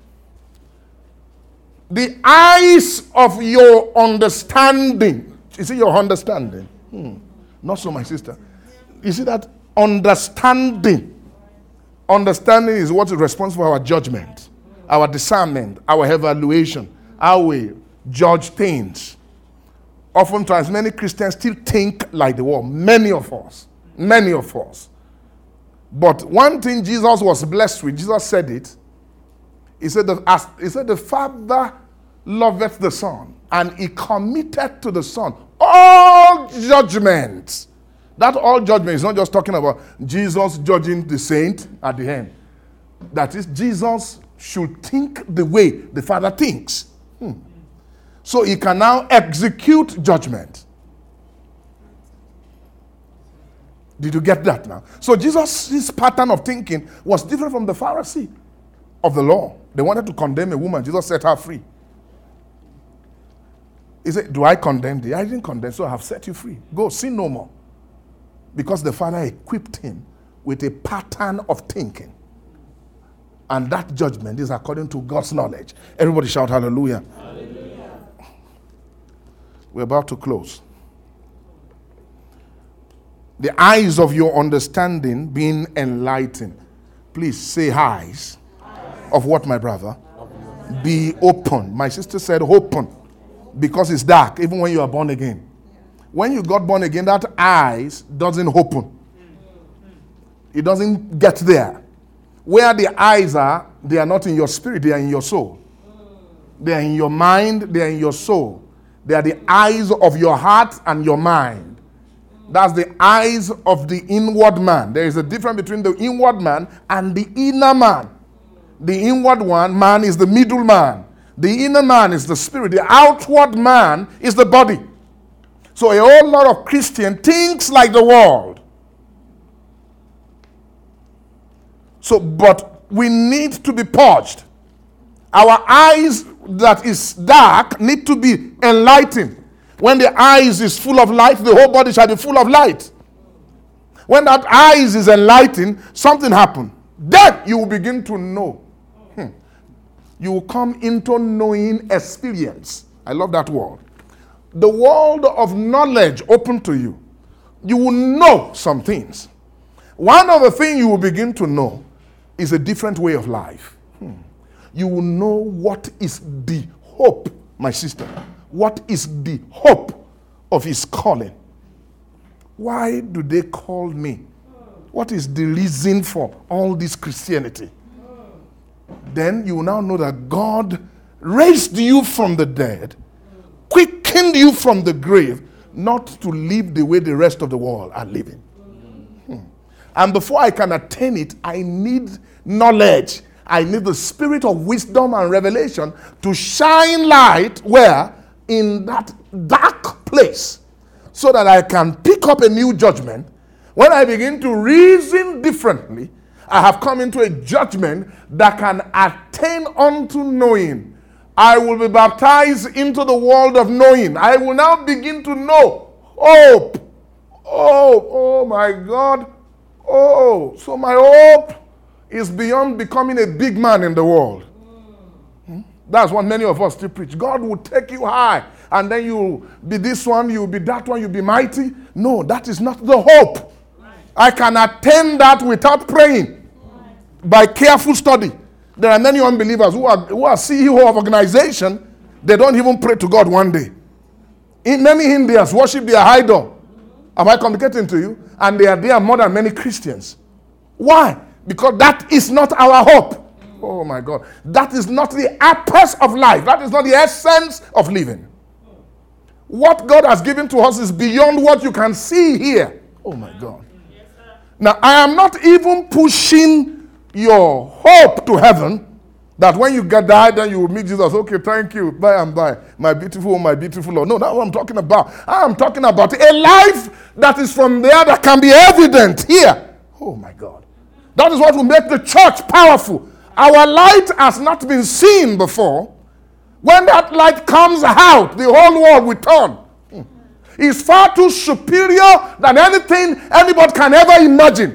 The eyes of your understanding. Is it your understanding? Hmm. Not so, my sister. You see that understanding. Understanding is what is responsible for our judgment, our discernment, our evaluation, how we judge things. Oftentimes, many Christians still think like the world. Many of us. Many of us. But one thing Jesus was blessed with, Jesus said it. He said, the, as, he said, the Father loveth the Son, and he committed to the Son all judgments. That all judgment is not just talking about Jesus judging the saint at the end. That is, Jesus should think the way the Father thinks. Hmm. So he can now execute judgment. Did you get that now? So Jesus' pattern of thinking was different from the Pharisee of the law. They wanted to condemn a woman. Jesus set her free. He said, do I condemn thee? I didn't condemn, so I have set you free. Go, sin no more. Because the Father equipped him with a pattern of thinking. And that judgment is according to God's knowledge. Everybody shout hallelujah. Hallelujah. We're about to close. The eyes of your understanding being enlightened. Please say eyes. Eyes. Of what, my brother? Be open. My sister said open. Because it's dark, even when you are born again. When you got born again, that eyes doesn't open. It doesn't get there. Where the eyes are, they are not in your spirit, they are in your soul. They are in your mind, they are in your soul. They are the eyes of your heart and your mind. That's the eyes of the inward man. There is a difference between the inward man and the inner man. The inward one, man, is the middle man. The inner man is the spirit. The outward man is the body. So a whole lot of Christian thinks like the world. So, but we need to be purged. Our eyes that is dark need to be enlightened. When the eyes is full of light, the whole body shall be full of light. When that eyes is enlightened, something happened. Then you will begin to know. Hmm. You will come into knowing experience. I love that word. The world of knowledge open to you. You will know some things. One of the things you will begin to know is a different way of life. Hmm. You will know what is the hope, my sister. What is the hope of his calling? Why do they call me? What is the reason for all this Christianity? Then you will now know that God raised you from the dead, quickened you from the grave, not to live the way the rest of the world are living. Hmm. And before I can attain it, I need knowledge. I need the spirit of wisdom and revelation to shine light where? In that dark place, so that I can pick up a new judgment. When I begin to reason differently, I have come into a judgment that can attain unto knowing. I will be baptized into the world of knowing. I will now begin to know hope. Oh, oh my God. Oh, so my hope is beyond becoming a big man in the world. That's what many of us still preach. God will take you high, and then you'll be this one, you'll be that one, you'll be mighty. No, that is not the hope. Right. I can attain that without praying. By careful study. There are many unbelievers who are, who are C E O of organization. They don't even pray to God one day. In many Indians worship their idol. Am I communicating to you? And they are there more than many Christians. Why? Because that is not our hope. Oh my God. That is not the purpose of life. That is not the essence of living. What God has given to us is beyond what you can see here. Oh my God. Now, I am not even pushing your hope to heaven, that when you get died, then you will meet Jesus. Okay, thank you. Bye and bye. My beautiful, my beautiful Lord. No, that's what I'm talking about. I am talking about a life that is from there that can be evident here. Oh my God. That is what will make the church powerful. Our light has not been seen before. When that light comes out, the whole world will turn. Hmm. It's far too superior than anything anybody can ever imagine.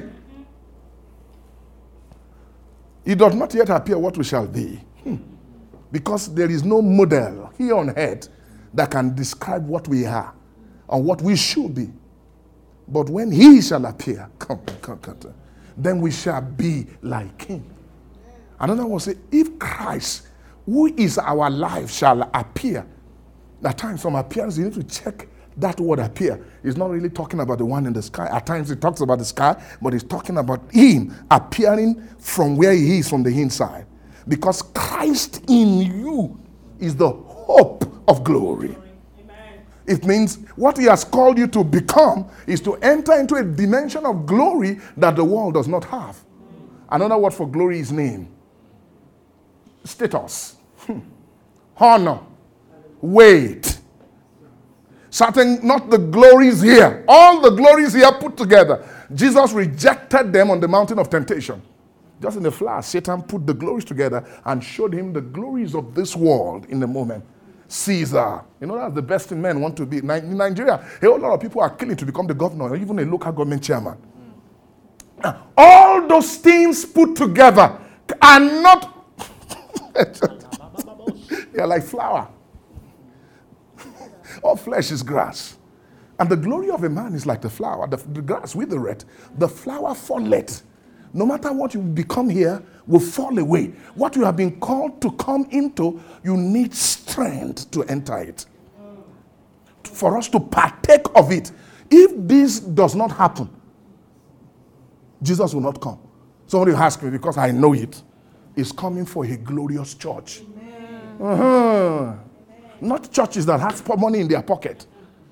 It does not yet appear what we shall be. Hmm. Because there is no model here on earth that can describe what we are and what we should be. But when he shall appear, come, come, come, then we shall be like him. Another one say, if Christ, who is our life, shall appear. At times, some appearance, you need to check that word appear. It's not really talking about the one in the sky. At times it talks about the sky, but it's talking about him appearing from where he is, from the inside. Because Christ in you is the hope of glory. Amen. It means what he has called you to become is to enter into a dimension of glory that the world does not have. Another word for glory is name. Status. Hmm. Honor. Weight. Certain, not the glories here. All the glories here put together. Jesus rejected them on the mountain of temptation. Just in a flash, Satan put the glories together and showed him the glories of this world in the moment. Caesar. You know, that's the best thing men want to be. In Nigeria, a whole lot of people are killing to become the governor or even a local government chairman. Now, all those things put together are not... They are like flour. All flesh is grass. And the glory of a man is like the flower. The, the grass withereth, the flower falleth. No matter what you become here, will fall away. What you have been called to come into, you need strength to enter it. For us to partake of it. If this does not happen, Jesus will not come. Somebody ask me, because I know it. He's coming for a glorious church. Uh-huh. Not churches that have money in their pocket.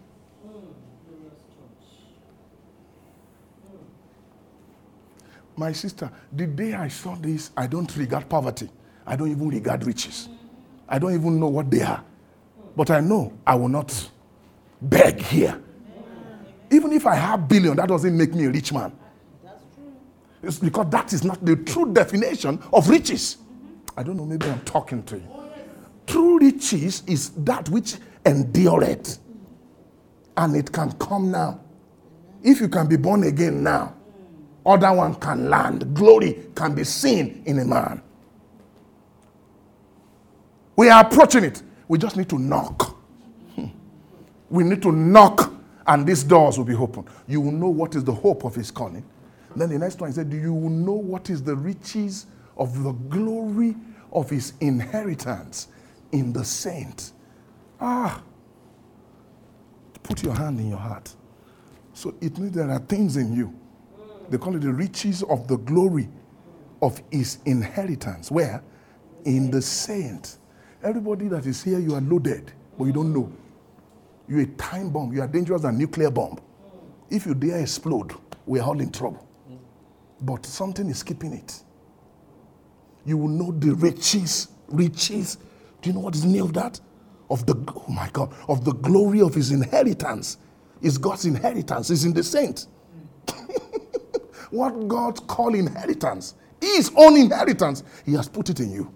My sister, the day I saw this, I don't regard poverty. I don't even regard riches. I don't even know what they are. But I know I will not beg here. Even if I have billion, that doesn't make me a rich man. It's because that is not the true definition of riches. I don't know, maybe I'm talking to you. True riches is that which endureth. And it can come now. If you can be born again now, other one can land. Glory can be seen in a man. We are approaching it. We just need to knock. We need to knock and these doors will be open. You will know what is the hope of his calling. Then the next one he said, do you know what is the riches of the glory of his inheritance in the saint? Ah, put your hand in your heart. So it means there are things in you. They call it the riches of the glory of his inheritance. Where? In the saint. Everybody that is here, you are loaded, but you don't know. You're a time bomb. You are dangerous than a nuclear bomb. If you dare explode, we are all in trouble. But something is keeping it. You will know the riches, riches. Do you know what is near of that? Of the, oh my God, of the glory of his inheritance. Is God's inheritance, is in the saint. What God called inheritance, his own inheritance, he has put it in you.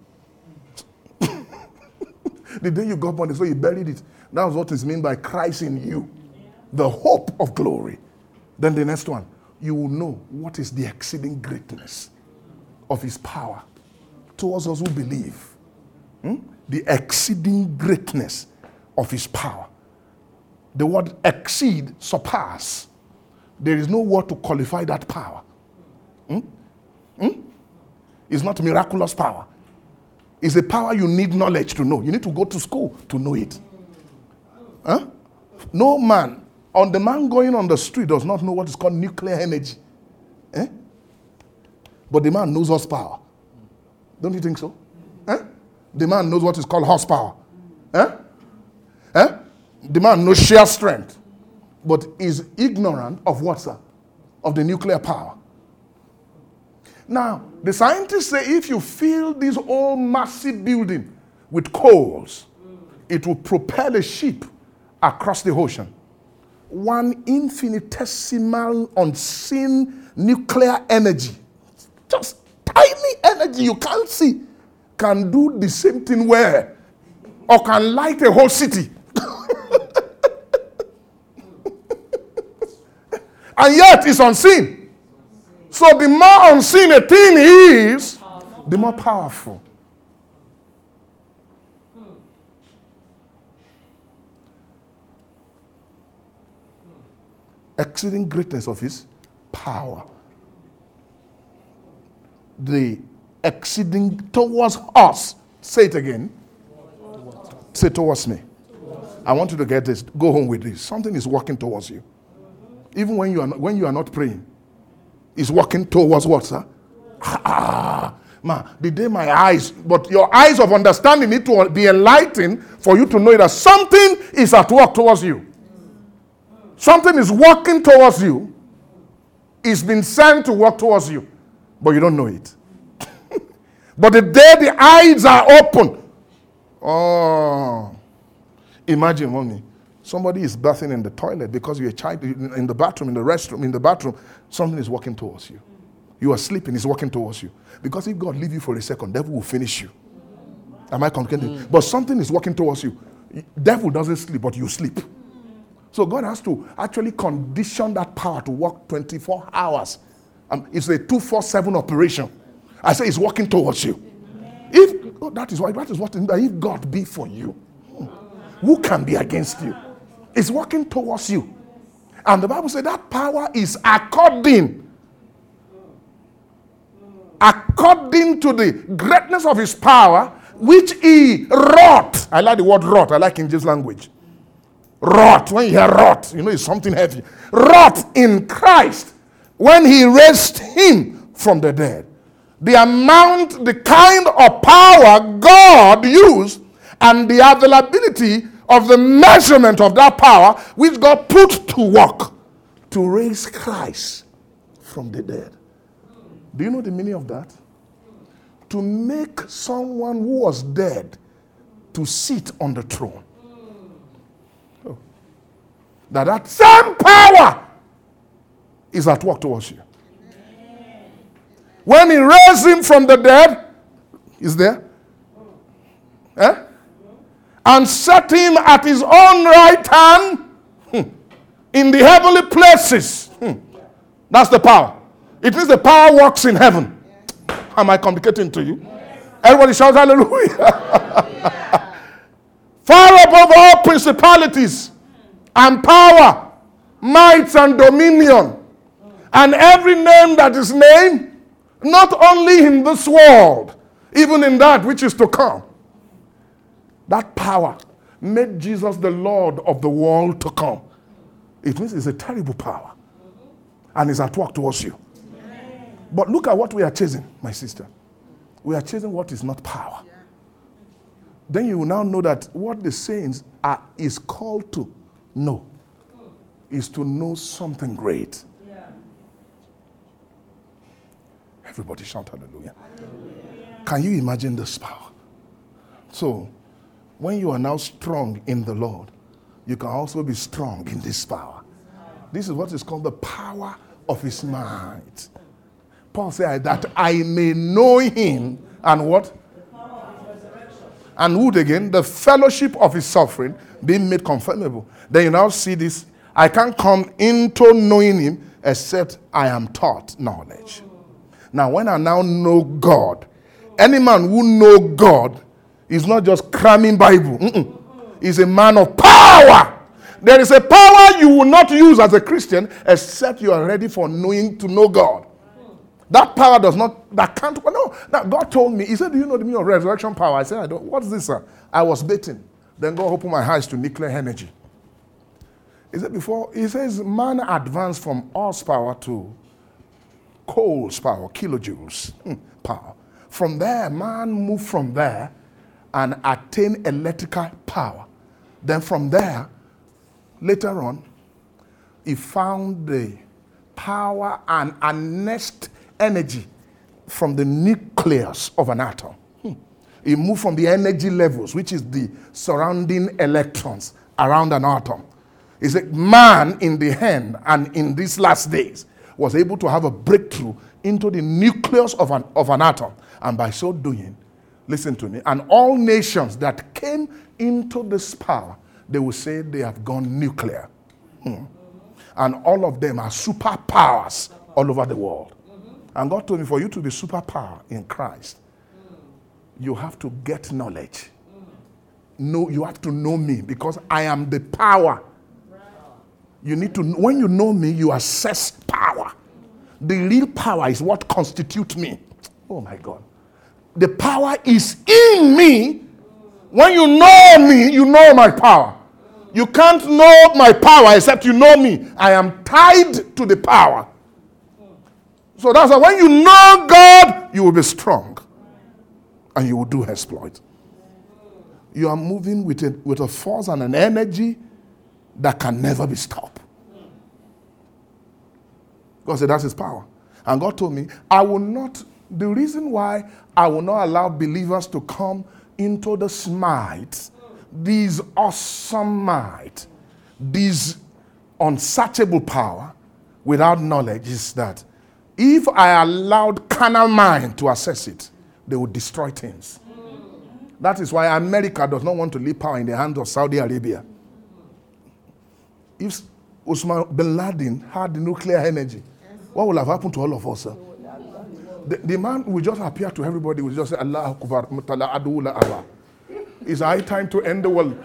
The day you got born, so you buried it. That was what is meant by Christ in you. The hope of glory. Then the next one, you will know what is the exceeding greatness of his power towards us who believe. Hmm? The exceeding greatness of his power. The word exceed, surpass. There is no word to qualify that power. Hmm? Hmm? It's not miraculous power. It's a power you need knowledge to know. You need to go to school to know it. Huh? No man, on the man going on the street does not know what is called nuclear energy. Eh? But the man knows horsepower. Don't you think so? Eh? The man knows what is called horsepower. Eh? Eh? The man knows sheer strength. But is ignorant of what, sir? Of the nuclear power. Now, the scientists say if you fill this old massive building with coals, it will propel a ship across the ocean. One infinitesimal, unseen nuclear energy, just tiny energy you can't see, can do the same thing where, or can light a whole city. And yet it's unseen. So the more unseen a thing is, the more powerful. Exceeding greatness of his power. The exceeding towards us. Say it again. Say towards me. I want you to get this. Go home with this. Something is working towards you. Even when you are not, when you are not praying, it's working towards what, sir? Ah, man, the day my eyes, but your eyes of understanding need to be enlightened for you to know that something is at work towards you. Something is working towards you. It's been sent to work towards you, but you don't know it. But the day the eyes are open, oh, imagine, mommy, somebody is bathing in the toilet because you're a child in the bathroom, in the restroom, in the bathroom, something is working towards you. You are sleeping, it's working towards you. Because if God leave you for a second, devil will finish you. Am I communicating? Mm. But something is working towards you. Devil doesn't sleep, but you sleep. So God has to actually condition that power to work twenty-four hours. Um, it's a two four seven operation. I say it's working towards you. If oh, that is why that is what if God be for you, who can be against you? It's working towards you. And the Bible says that power is according according to the greatness of his power, which he wrought. I like the word wrought. I like King James language. Wrought. When you hear wrought, you know it's something heavy. Wrought in Christ when he raised him from the dead. The amount, the kind of power God used, and the availability of the measurement of that power which God put to work to raise Christ from the dead. Do you know the meaning of that? To make someone who was dead to sit on the throne. Oh. That that same power is at work towards you. When he raised him from the dead, is there? Eh? And set him at his own right hand hmm, in the heavenly places. Hmm. That's the power. It means the power works in heaven. Am I communicating to you? Everybody shout hallelujah. Far above all principalities and power, might and dominion, and every name that is named, not only in this world, even in that which is to come. That power made Jesus the Lord of the world to come. It means it's a terrible power. And it's at work towards you. But look at what we are chasing, my sister. We are chasing what is not power. Then you will now know that what the saints are is called to know is to know something great. Everybody shout hallelujah. Hallelujah. Can you imagine this power? So, when you are now strong in the Lord, you can also be strong in this power. This is what is called the power of his might. Paul said that I may know him and what? And would again, the fellowship of his suffering being made confirmable. Then you now see this. I can't come into knowing him except I am taught knowledge. Now, when I now know God, any man who know God is not just cramming Bible. Mm-mm. He's a man of power. There is a power you will not use as a Christian except you are ready for knowing to know God. That power does not, that can't, no. That God told me, he said, do you know the meaning of resurrection power? I said, I don't. What's this, sir? I was baiting. Then God opened my eyes to nuclear energy. He said before, he says, man advanced from horsepower to Cole's power, kilojoules hmm, power. From there, man moved from there and attained electrical power. Then from there, later on, he found the power and harnessed energy from the nucleus of an atom. Hmm. He moved from the energy levels, which is the surrounding electrons around an atom. He said, man in the end and in these last days was able to have a breakthrough into the nucleus of an, of an atom. And by so doing, listen to me, and all nations that came into this power, they will say they have gone nuclear. Hmm. And all of them are superpowers all over the world. And God told me, for you to be superpower in Christ, you have to get knowledge. No, you have to know me, because I am the power. You need to, when you know me, you assess power. The real power is what constitutes me. Oh my God. The power is in me. When you know me, you know my power. You can't know my power except you know me. I am tied to the power. So that's why when you know God, you will be strong. And you will do exploit. You are moving with a, with a force and an energy that can never be stopped. God said that's his power. And God told me, I will not, the reason why I will not allow believers to come into this might, this awesome might, this unsearchable power without knowledge is that if I allowed carnal mind to access it, they would destroy things. That is why America does not want to leave power in the hands of Saudi Arabia. If Osama bin Laden had the nuclear energy, what would have happened to all of us? Sir? The, the man will just appear to everybody, will just say, Allah Akbar, Mutala Adula Allah. It's high time to end the world.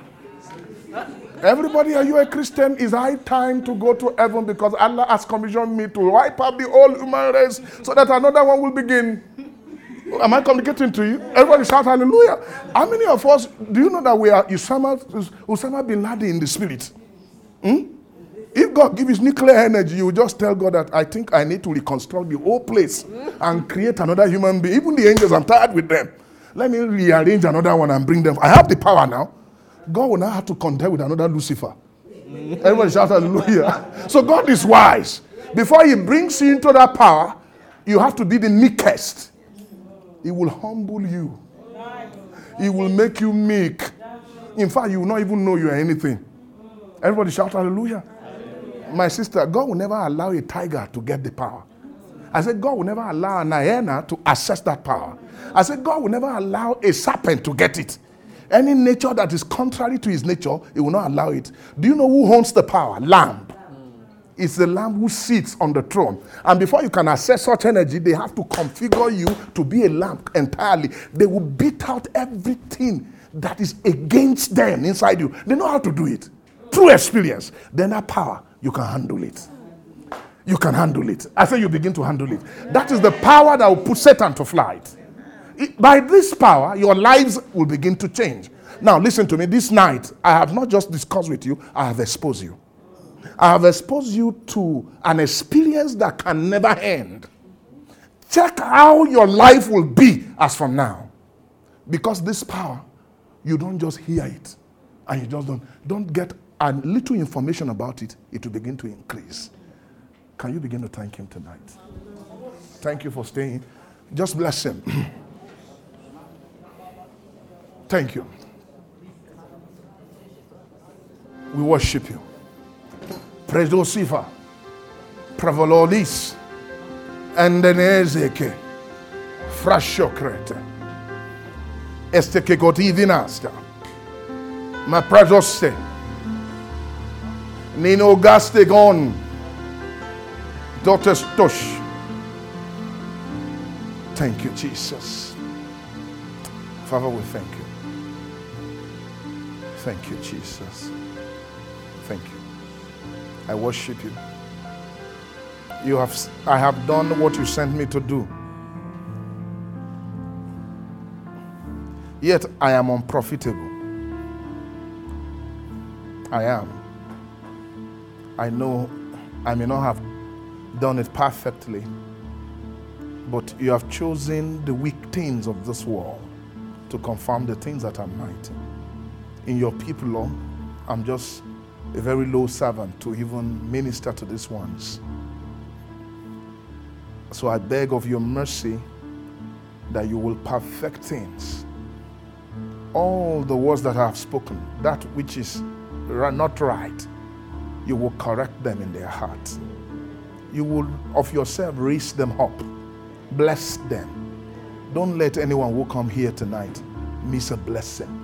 Everybody, are you a Christian? It's high time to go to heaven because Allah has commissioned me to wipe out the whole human race so that another one will begin. Am I communicating to you? Everybody shout hallelujah. How many of us, do you know that we are Osama, Osama bin Laden in the spirit? Hmm? If God gives nuclear energy, you will just tell God that I think I need to reconstruct the whole place and create another human being. Even the angels, I'm tired with them. Let me rearrange another one and bring them. I have the power now. God will not have to contend with another Lucifer. Everybody shout hallelujah. So God is wise. Before he brings you into that power, you have to be the meekest. He will humble you. He will make you meek. In fact, you will not even know you are anything. Everybody shout hallelujah. My sister, God will never allow a tiger to get the power. I said, God will never allow an hyena to access that power. I said, God will never allow a serpent to get it. Any nature that is contrary to his nature, he will not allow it. Do you know who owns the power? Lamb. It's the Lamb who sits on the throne. And before you can access such energy, they have to configure you to be a lamb entirely. They will beat out everything that is against them inside you. They know how to do it. Through experience. Then that power, you can handle it. You can handle it. I say you begin to handle it. That is the power that will put Satan to flight. It, by this power, your lives will begin to change. Now, listen to me. This night, I have not just discussed with you, I have exposed you. I have exposed you to an experience that can never end. Check how your life will be as from now. Because this power, you don't just hear it. And you just don't, don't get a little information about it. It will begin to increase. Can you begin to thank him tonight? Thank you for staying. Just bless him. Thank you. We worship you. Predosifa, Pravololis, Endenezeke, Frashokrete, Esteke Gotivinasta, Ma Prazoste, Nino Gastegon, Dotes Tosh. Thank you, Jesus. Father, we thank you. Thank you, Jesus. thank you. I worship you. You have, I have done what you sent me to do. Yet I am unprofitable. I am. I know I may not have done it perfectly, but you have chosen the weak things of this world to confirm the things that are mighty. In your people, Lord, I'm just a very low servant to even minister to these ones. So I beg of your mercy that you will perfect things. All the words that I have spoken, that which is not right, you will correct them in their hearts. You will of yourself raise them up. Bless them. Don't let anyone who come here tonight miss a blessing.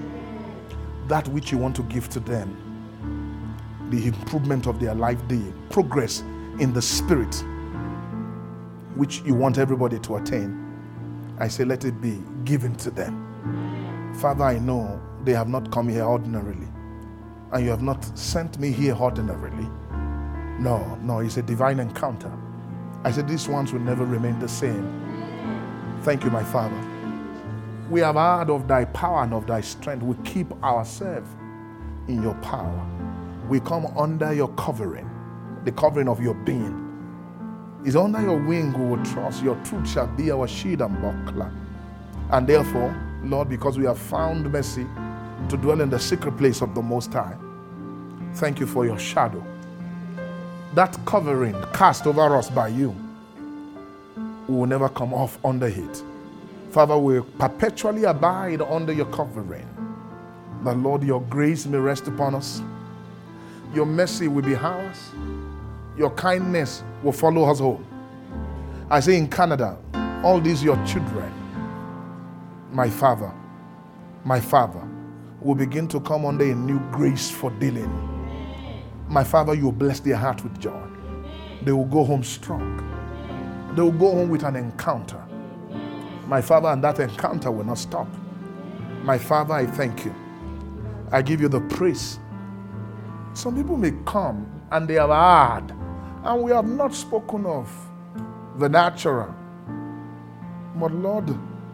That which you want to give to them, the improvement of their life, the progress in the spirit, which you want everybody to attain, I say let it be given to them. Father, I know they have not come here ordinarily, and you have not sent me here ordinarily. No, no, it's a divine encounter. I said these ones will never remain the same. Thank you, my Father. We have heard of thy power and of thy strength. We keep ourselves in your power. We come under your covering, the covering of your being. It's under your wing we will trust. Your truth shall be our shield and buckler. And therefore, Lord, because we have found mercy to dwell in the secret place of the Most High, thank you for your shadow. That covering cast over us by you, we will never come off under it. Father, we perpetually abide under your covering. That, Lord, your grace may rest upon us. Your mercy will be ours. Your kindness will follow us home. I say in Canada, all these your children, my Father, my Father, will begin to come under a new grace for dealing. My Father, you will bless their heart with joy. They will go home strong. They will go home with an encounter. My Father, and that encounter will not stop. My Father, I thank you. I give you the praise. Some people may come and they have heard, and we have not spoken of the natural. But Lord,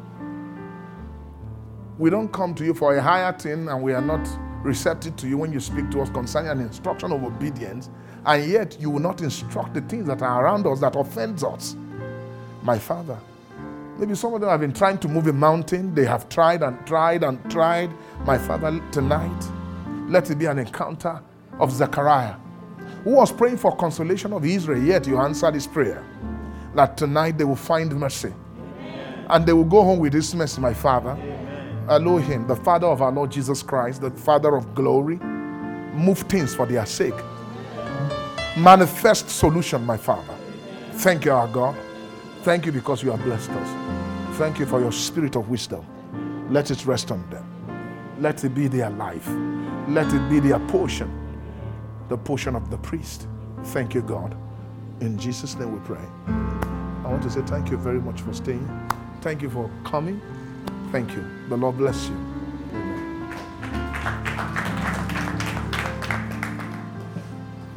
we don't come to you for a higher thing, and we are not receptive to you when you speak to us concerning an instruction of obedience, and yet you will not instruct the things that are around us that offends us. My Father, maybe some of them have been trying to move a mountain. They have tried and tried and tried. My Father, tonight, let it be an encounter of Zechariah, who was praying for consolation of Israel, yet you answered his prayer. That tonight they will find mercy. Amen. And they will go home with this mercy, my Father. Amen. Elohim, the Father of our Lord Jesus Christ, the Father of glory, move things for their sake. Manifest solution, my Father. Thank you, our God. Thank you because you have blessed us. Thank you for your spirit of wisdom. Let it rest on them. Let it be their life. Let it be their portion. The portion of the priest. Thank you, God. In Jesus' name we pray. I want to say thank you very much for staying. Thank you for coming. Thank you. The Lord bless you.